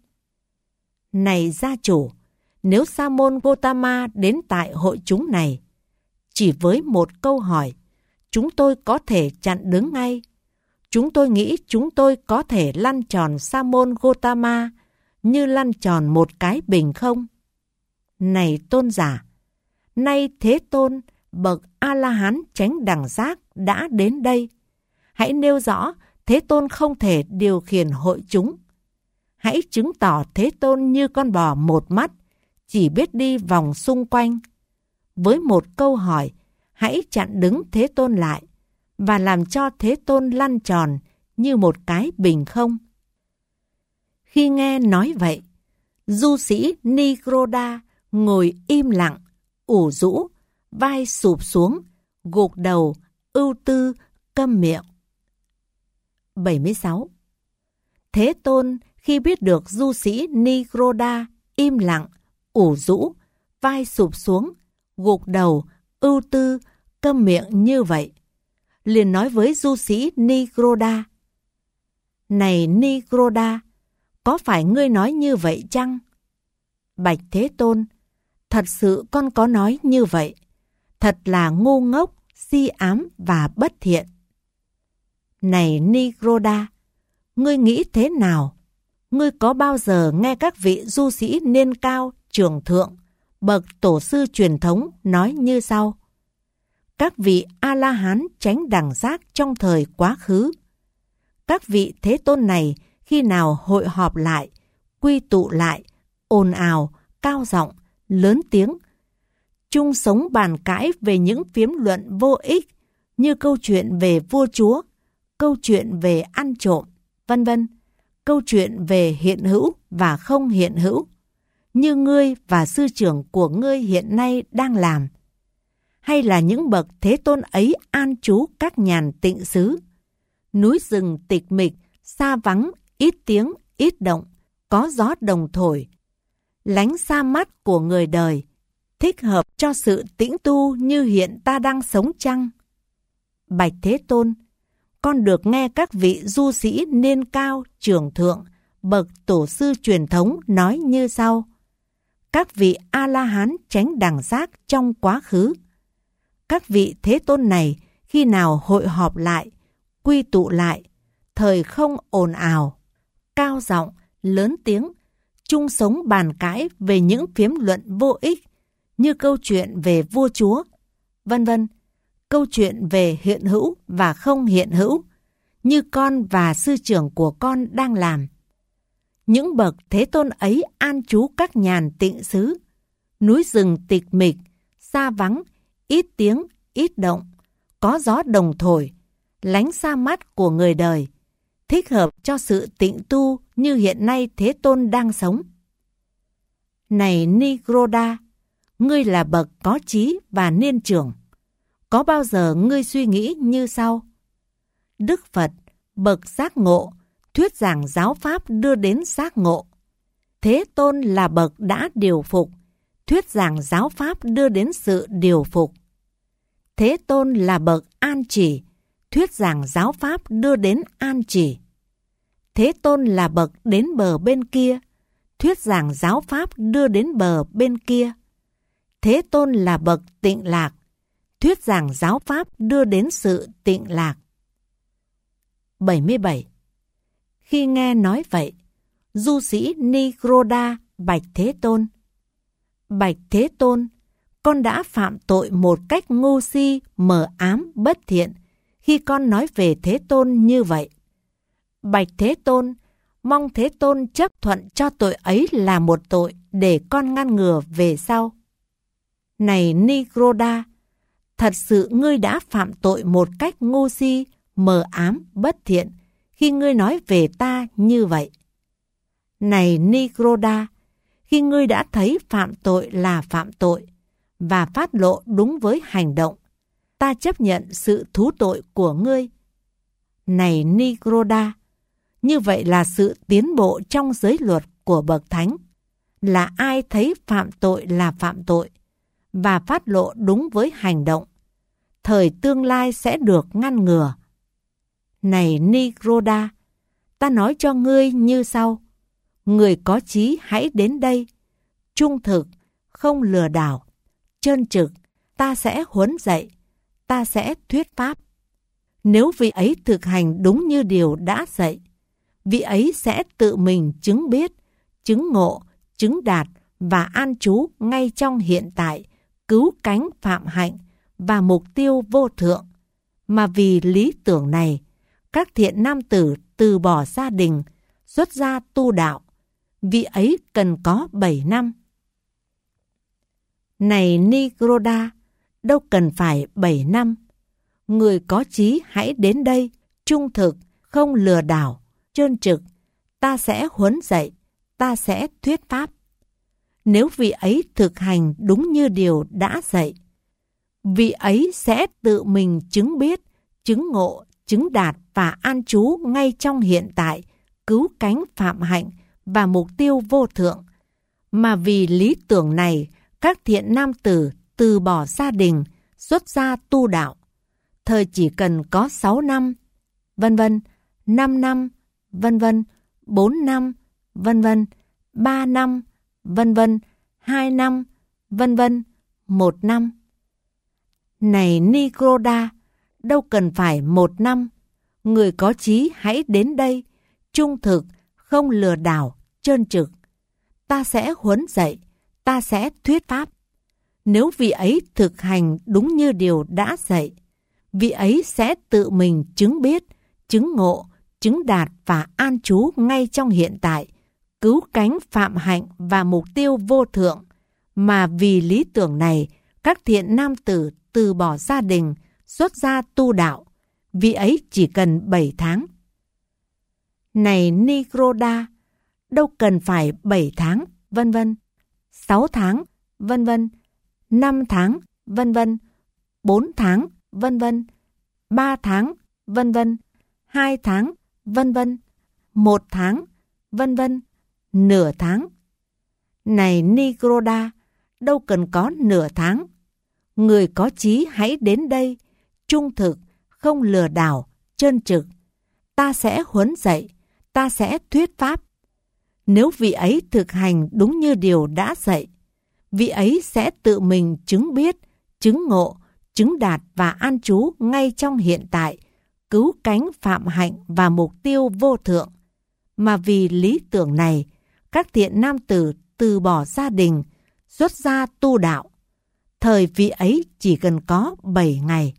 A: Này gia chủ, nếu Sa môn Gotama đến tại hội chúng này, chỉ với một câu hỏi, chúng tôi có thể chặn đứng ngay. Chúng tôi nghĩ chúng tôi có thể lăn tròn Sa môn Gotama như lăn tròn một cái bình không? Này tôn giả, nay Thế Tôn, bậc A-la-hán chánh đẳng giác đã đến đây. Hãy nêu rõ Thế Tôn không thể điều khiển hội chúng. Hãy chứng tỏ Thế Tôn như con bò một mắt, chỉ biết đi vòng xung quanh. Với một câu hỏi, hãy chặn đứng Thế Tôn lại và làm cho Thế Tôn lăn tròn như một cái bình không. Khi nghe nói vậy, du sĩ Nikroda ngồi im lặng, ủ rũ, vai sụp xuống, gục đầu, ưu tư, câm miệng. bảy mươi sáu. Thế Tôn khi biết được du sĩ Nikroda im lặng, ủ rũ, vai sụp xuống, gục đầu, ưu tư, câm miệng như vậy, liền nói với du sĩ Nikroda: Này Nikroda, có phải ngươi nói như vậy chăng? Bạch Thế Tôn, thật sự con có nói như vậy. Thật là ngu ngốc, si ám và bất thiện. Này Nikroda, ngươi nghĩ thế nào? Ngươi có bao giờ nghe các vị du sĩ niên cao, trưởng thượng, bậc tổ sư truyền thống nói như sau: Các vị A-la-hán chánh đẳng giác trong thời quá khứ, các vị Thế Tôn này khi nào hội họp lại, quy tụ lại, ồn ào, cao giọng, lớn tiếng, chung sống bàn cãi về những phiếm luận vô ích như câu chuyện về vua chúa, câu chuyện về ăn trộm, vân vân, câu chuyện về hiện hữu và không hiện hữu, như ngươi và sư trưởng của ngươi hiện nay đang làm, hay là những bậc Thế Tôn ấy an trú các nhàn tịnh xứ, núi rừng tịch mịch, xa vắng, ít tiếng, ít động, có gió đồng thổi, lánh xa mắt của người đời, thích hợp cho sự tĩnh tu như hiện ta đang sống chăng? Bạch Thế Tôn, con được nghe các vị du sĩ niên cao, trưởng thượng, bậc tổ sư truyền thống nói như sau: Các vị A-la-hán chánh đẳng giác trong quá khứ, các vị Thế Tôn này khi nào hội họp lại, quy tụ lại, thời không ồn ào, cao giọng, lớn tiếng, chung sống bàn cãi về những phiếm luận vô ích như câu chuyện về vua chúa, vân vân, câu chuyện về hiện hữu và không hiện hữu, như con và sư trưởng của con đang làm. Những bậc Thế Tôn ấy an trú các nhàn tịnh xứ, núi rừng tịch mịch, xa vắng, ít tiếng, ít động, có gió đồng thổi, lánh xa mắt của người đời, thích hợp cho sự tịnh tu như hiện nay Thế Tôn đang sống. Này Nikroda, ngươi là bậc có trí và niên trưởng, có bao giờ ngươi suy nghĩ như sau: Đức Phật, bậc giác ngộ, thuyết giảng giáo pháp đưa đến giác ngộ. Thế Tôn là bậc đã điều phục, thuyết giảng giáo pháp đưa đến sự điều phục. Thế Tôn là bậc an chỉ, thuyết giảng giáo pháp đưa đến an chỉ. Thế Tôn là bậc đến bờ bên kia, thuyết giảng giáo pháp đưa đến bờ bên kia. Thế Tôn là bậc tịnh lạc, thuyết giảng giáo pháp đưa đến sự tịnh lạc. bảy mươi bảy. Khi nghe nói vậy, du sĩ Nikroda bạch Thế Tôn: Bạch Thế Tôn, con đã phạm tội một cách ngu si, mờ ám, bất thiện khi con nói về Thế Tôn như vậy. Bạch Thế Tôn, mong Thế Tôn chấp thuận cho tội ấy là một tội để con ngăn ngừa về sau. Này Nikroda, thật sự ngươi đã phạm tội một cách ngu si, mờ ám, bất thiện khi ngươi nói về ta như vậy. Này Nikroda, khi ngươi đã thấy phạm tội là phạm tội và phát lộ đúng với hành động, ta chấp nhận sự thú tội của ngươi. Này Nicoda, như vậy là sự tiến bộ trong giới luật của bậc thánh, là ai thấy phạm tội là phạm tội, và phát lộ đúng với hành động, thời tương lai sẽ được ngăn ngừa. Này Nicoda, ta nói cho ngươi như sau: người có chí hãy đến đây, trung thực, không lừa đảo, trơn trực, ta sẽ huấn dạy, ta sẽ thuyết pháp. Nếu vị ấy thực hành đúng như điều đã dạy, vị ấy sẽ tự mình chứng biết, chứng ngộ, chứng đạt và an trú ngay trong hiện tại, cứu cánh phạm hạnh và mục tiêu vô thượng. Mà vì lý tưởng này, các thiện nam tử từ bỏ gia đình, xuất gia tu đạo, vị ấy cần có bảy năm. Này Nicoda, đâu cần phải bảy năm. Người có chí hãy đến đây, trung thực, không lừa đảo, trơn trực, ta sẽ huấn dạy, ta sẽ thuyết pháp. Nếu vị ấy thực hành đúng như điều đã dạy, vị ấy sẽ tự mình chứng biết, chứng ngộ, chứng đạt và an trú ngay trong hiện tại, cứu cánh phạm hạnh và mục tiêu vô thượng. Mà vì lý tưởng này, các thiện nam tử từ bỏ gia đình, xuất gia tu đạo, thời chỉ cần có sáu năm, vân vân, năm năm, vân vân, bốn năm, vân vân, ba năm, vân vân, hai năm, vân vân, một năm. Này Nicoda, đâu cần phải một năm. Người có chí hãy đến đây, trung thực, không lừa đảo, trơn trực. Ta sẽ huấn dạy, ta sẽ thuyết pháp. Nếu vị ấy thực hành đúng như điều đã dạy, vị ấy sẽ tự mình chứng biết, chứng ngộ, chứng đạt và an trú ngay trong hiện tại, cứu cánh phạm hạnh và mục tiêu vô thượng. Mà vì lý tưởng này, các thiện nam tử từ bỏ gia đình, xuất gia tu đạo, vị ấy chỉ cần bảy tháng. Này Nicoda, đâu cần phải bảy tháng, vân vân, sáu tháng, vân vân, năm tháng, vân vân, bốn tháng, vân vân, ba tháng, vân vân, hai tháng, vân vân, một tháng, vân vân, nửa tháng. Này Nicoda, đâu cần có nửa tháng. Người có chí hãy đến đây, trung thực, không lừa đảo, trơn trực. Ta sẽ huấn dạy, ta sẽ thuyết pháp. Nếu vị ấy thực hành đúng như điều đã dạy, vị ấy sẽ tự mình chứng biết, chứng ngộ, chứng đạt và an trú ngay trong hiện tại, cứu cánh phạm hạnh và mục tiêu vô thượng. Mà vì lý tưởng này, các thiện nam tử từ bỏ gia đình, xuất gia tu đạo, thời vị ấy chỉ cần có bảy ngày.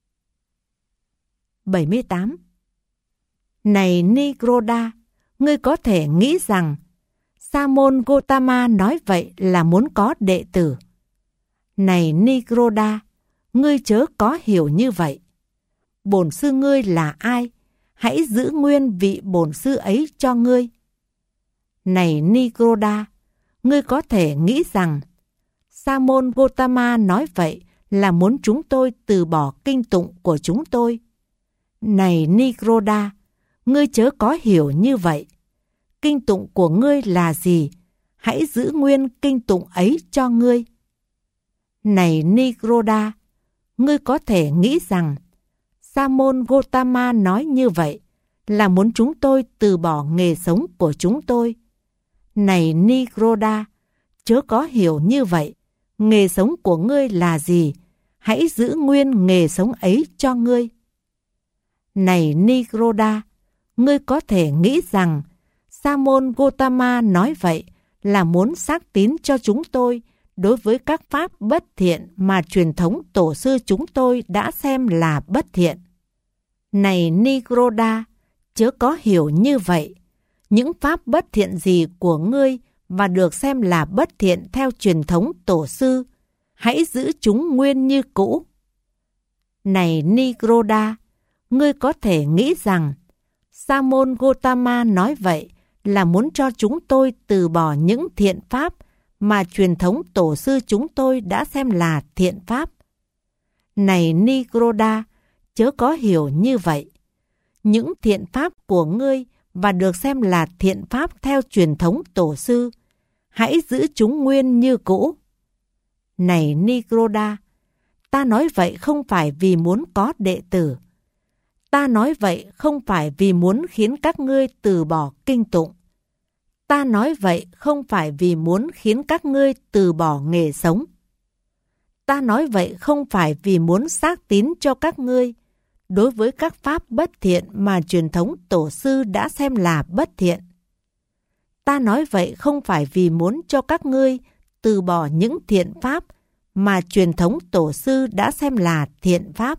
A: bảy mươi tám. Này Nicoda, ngươi có thể nghĩ rằng Sa môn Gotama nói vậy là muốn có đệ tử. Này Nicoda, ngươi chớ có hiểu như vậy. Bổn sư ngươi là ai? Hãy giữ nguyên vị bổn sư ấy cho ngươi. Này Nicoda, ngươi có thể nghĩ rằng Sa môn Gotama nói vậy là muốn chúng tôi từ bỏ kinh tụng của chúng tôi. Này Nicoda, ngươi chớ có hiểu như vậy. Kinh tụng của ngươi là gì? Hãy giữ nguyên kinh tụng ấy cho ngươi. Này Nicoda, ngươi có thể nghĩ rằng Sa môn Gotama nói như vậy là muốn chúng tôi từ bỏ nghề sống của chúng tôi. Này Nicoda, chớ có hiểu như vậy. Nghề sống của ngươi là gì? Hãy giữ nguyên nghề sống ấy cho ngươi. Này Nicoda, ngươi có thể nghĩ rằng Sa môn Gotama nói vậy là muốn xác tín cho chúng tôi đối với các pháp bất thiện mà truyền thống tổ sư chúng tôi đã xem là bất thiện. Này Nicoda, chớ có hiểu như vậy. Những pháp bất thiện gì của ngươi và được xem là bất thiện theo truyền thống tổ sư, hãy giữ chúng nguyên như cũ. Này Nicoda, ngươi có thể nghĩ rằng Sa môn Gotama nói vậy là muốn cho chúng tôi từ bỏ những thiện pháp mà truyền thống tổ sư chúng tôi đã xem là thiện pháp. Này Nigroda, chớ có hiểu như vậy. Những thiện pháp của ngươi và được xem là thiện pháp theo truyền thống tổ sư, hãy giữ chúng nguyên như cũ. Này Nigroda, ta nói vậy không phải vì muốn có đệ tử. Ta nói vậy không phải vì muốn khiến các ngươi từ bỏ kinh tụng. Ta nói vậy không phải vì muốn khiến các ngươi từ bỏ nghề sống. Ta nói vậy không phải vì muốn xác tín cho các ngươi đối với các pháp bất thiện mà truyền thống tổ sư đã xem là bất thiện. Ta nói vậy không phải vì muốn cho các ngươi từ bỏ những thiện pháp mà truyền thống tổ sư đã xem là thiện pháp.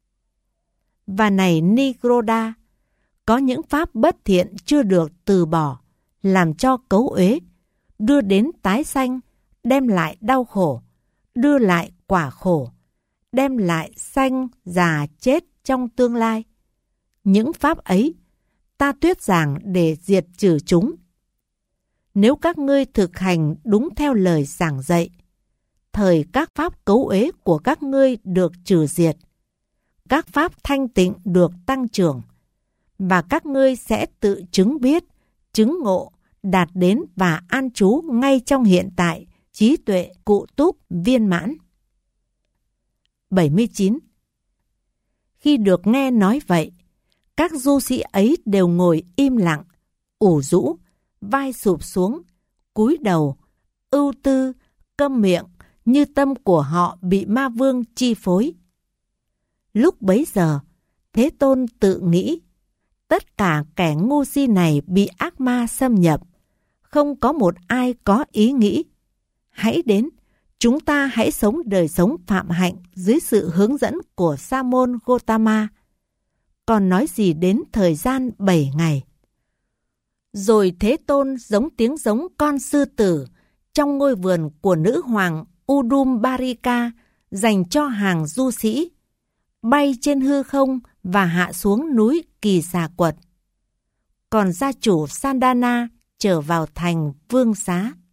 A: Và này Nigroda, có những pháp bất thiện chưa được từ bỏ, làm cho cấu uế, đưa đến tái sanh, đem lại đau khổ, đưa lại quả khổ, đem lại sanh, già, chết trong tương lai. Những pháp ấy, ta thuyết giảng để diệt trừ chúng. Nếu các ngươi thực hành đúng theo lời giảng dạy, thời các pháp cấu uế của các ngươi được trừ diệt, các pháp thanh tịnh được tăng trưởng, và các ngươi sẽ tự chứng biết, chứng ngộ, đạt đến và an trú ngay trong hiện tại, trí tuệ cụ túc viên mãn. bảy mươi chín. Khi được nghe nói vậy, các du sĩ ấy đều ngồi im lặng, ủ rũ, vai sụp xuống, cúi đầu, ưu tư, câm miệng, như tâm của họ bị ma vương chi phối. Lúc bấy giờ, Thế Tôn tự nghĩ, tất cả kẻ ngu si này bị ác ma xâm nhập, không có một ai có ý nghĩ. Hãy đến, chúng ta hãy sống đời sống phạm hạnh dưới sự hướng dẫn của Sa môn Gotama. Còn nói gì đến thời gian bảy ngày. Rồi Thế Tôn giống tiếng giống con sư tử trong ngôi vườn của nữ hoàng Udumbarika dành cho hàng du sĩ, bay trên hư không và hạ xuống núi Kỳ Xà Quật. Còn gia chủ Sandana trở vào thành Vương Xá.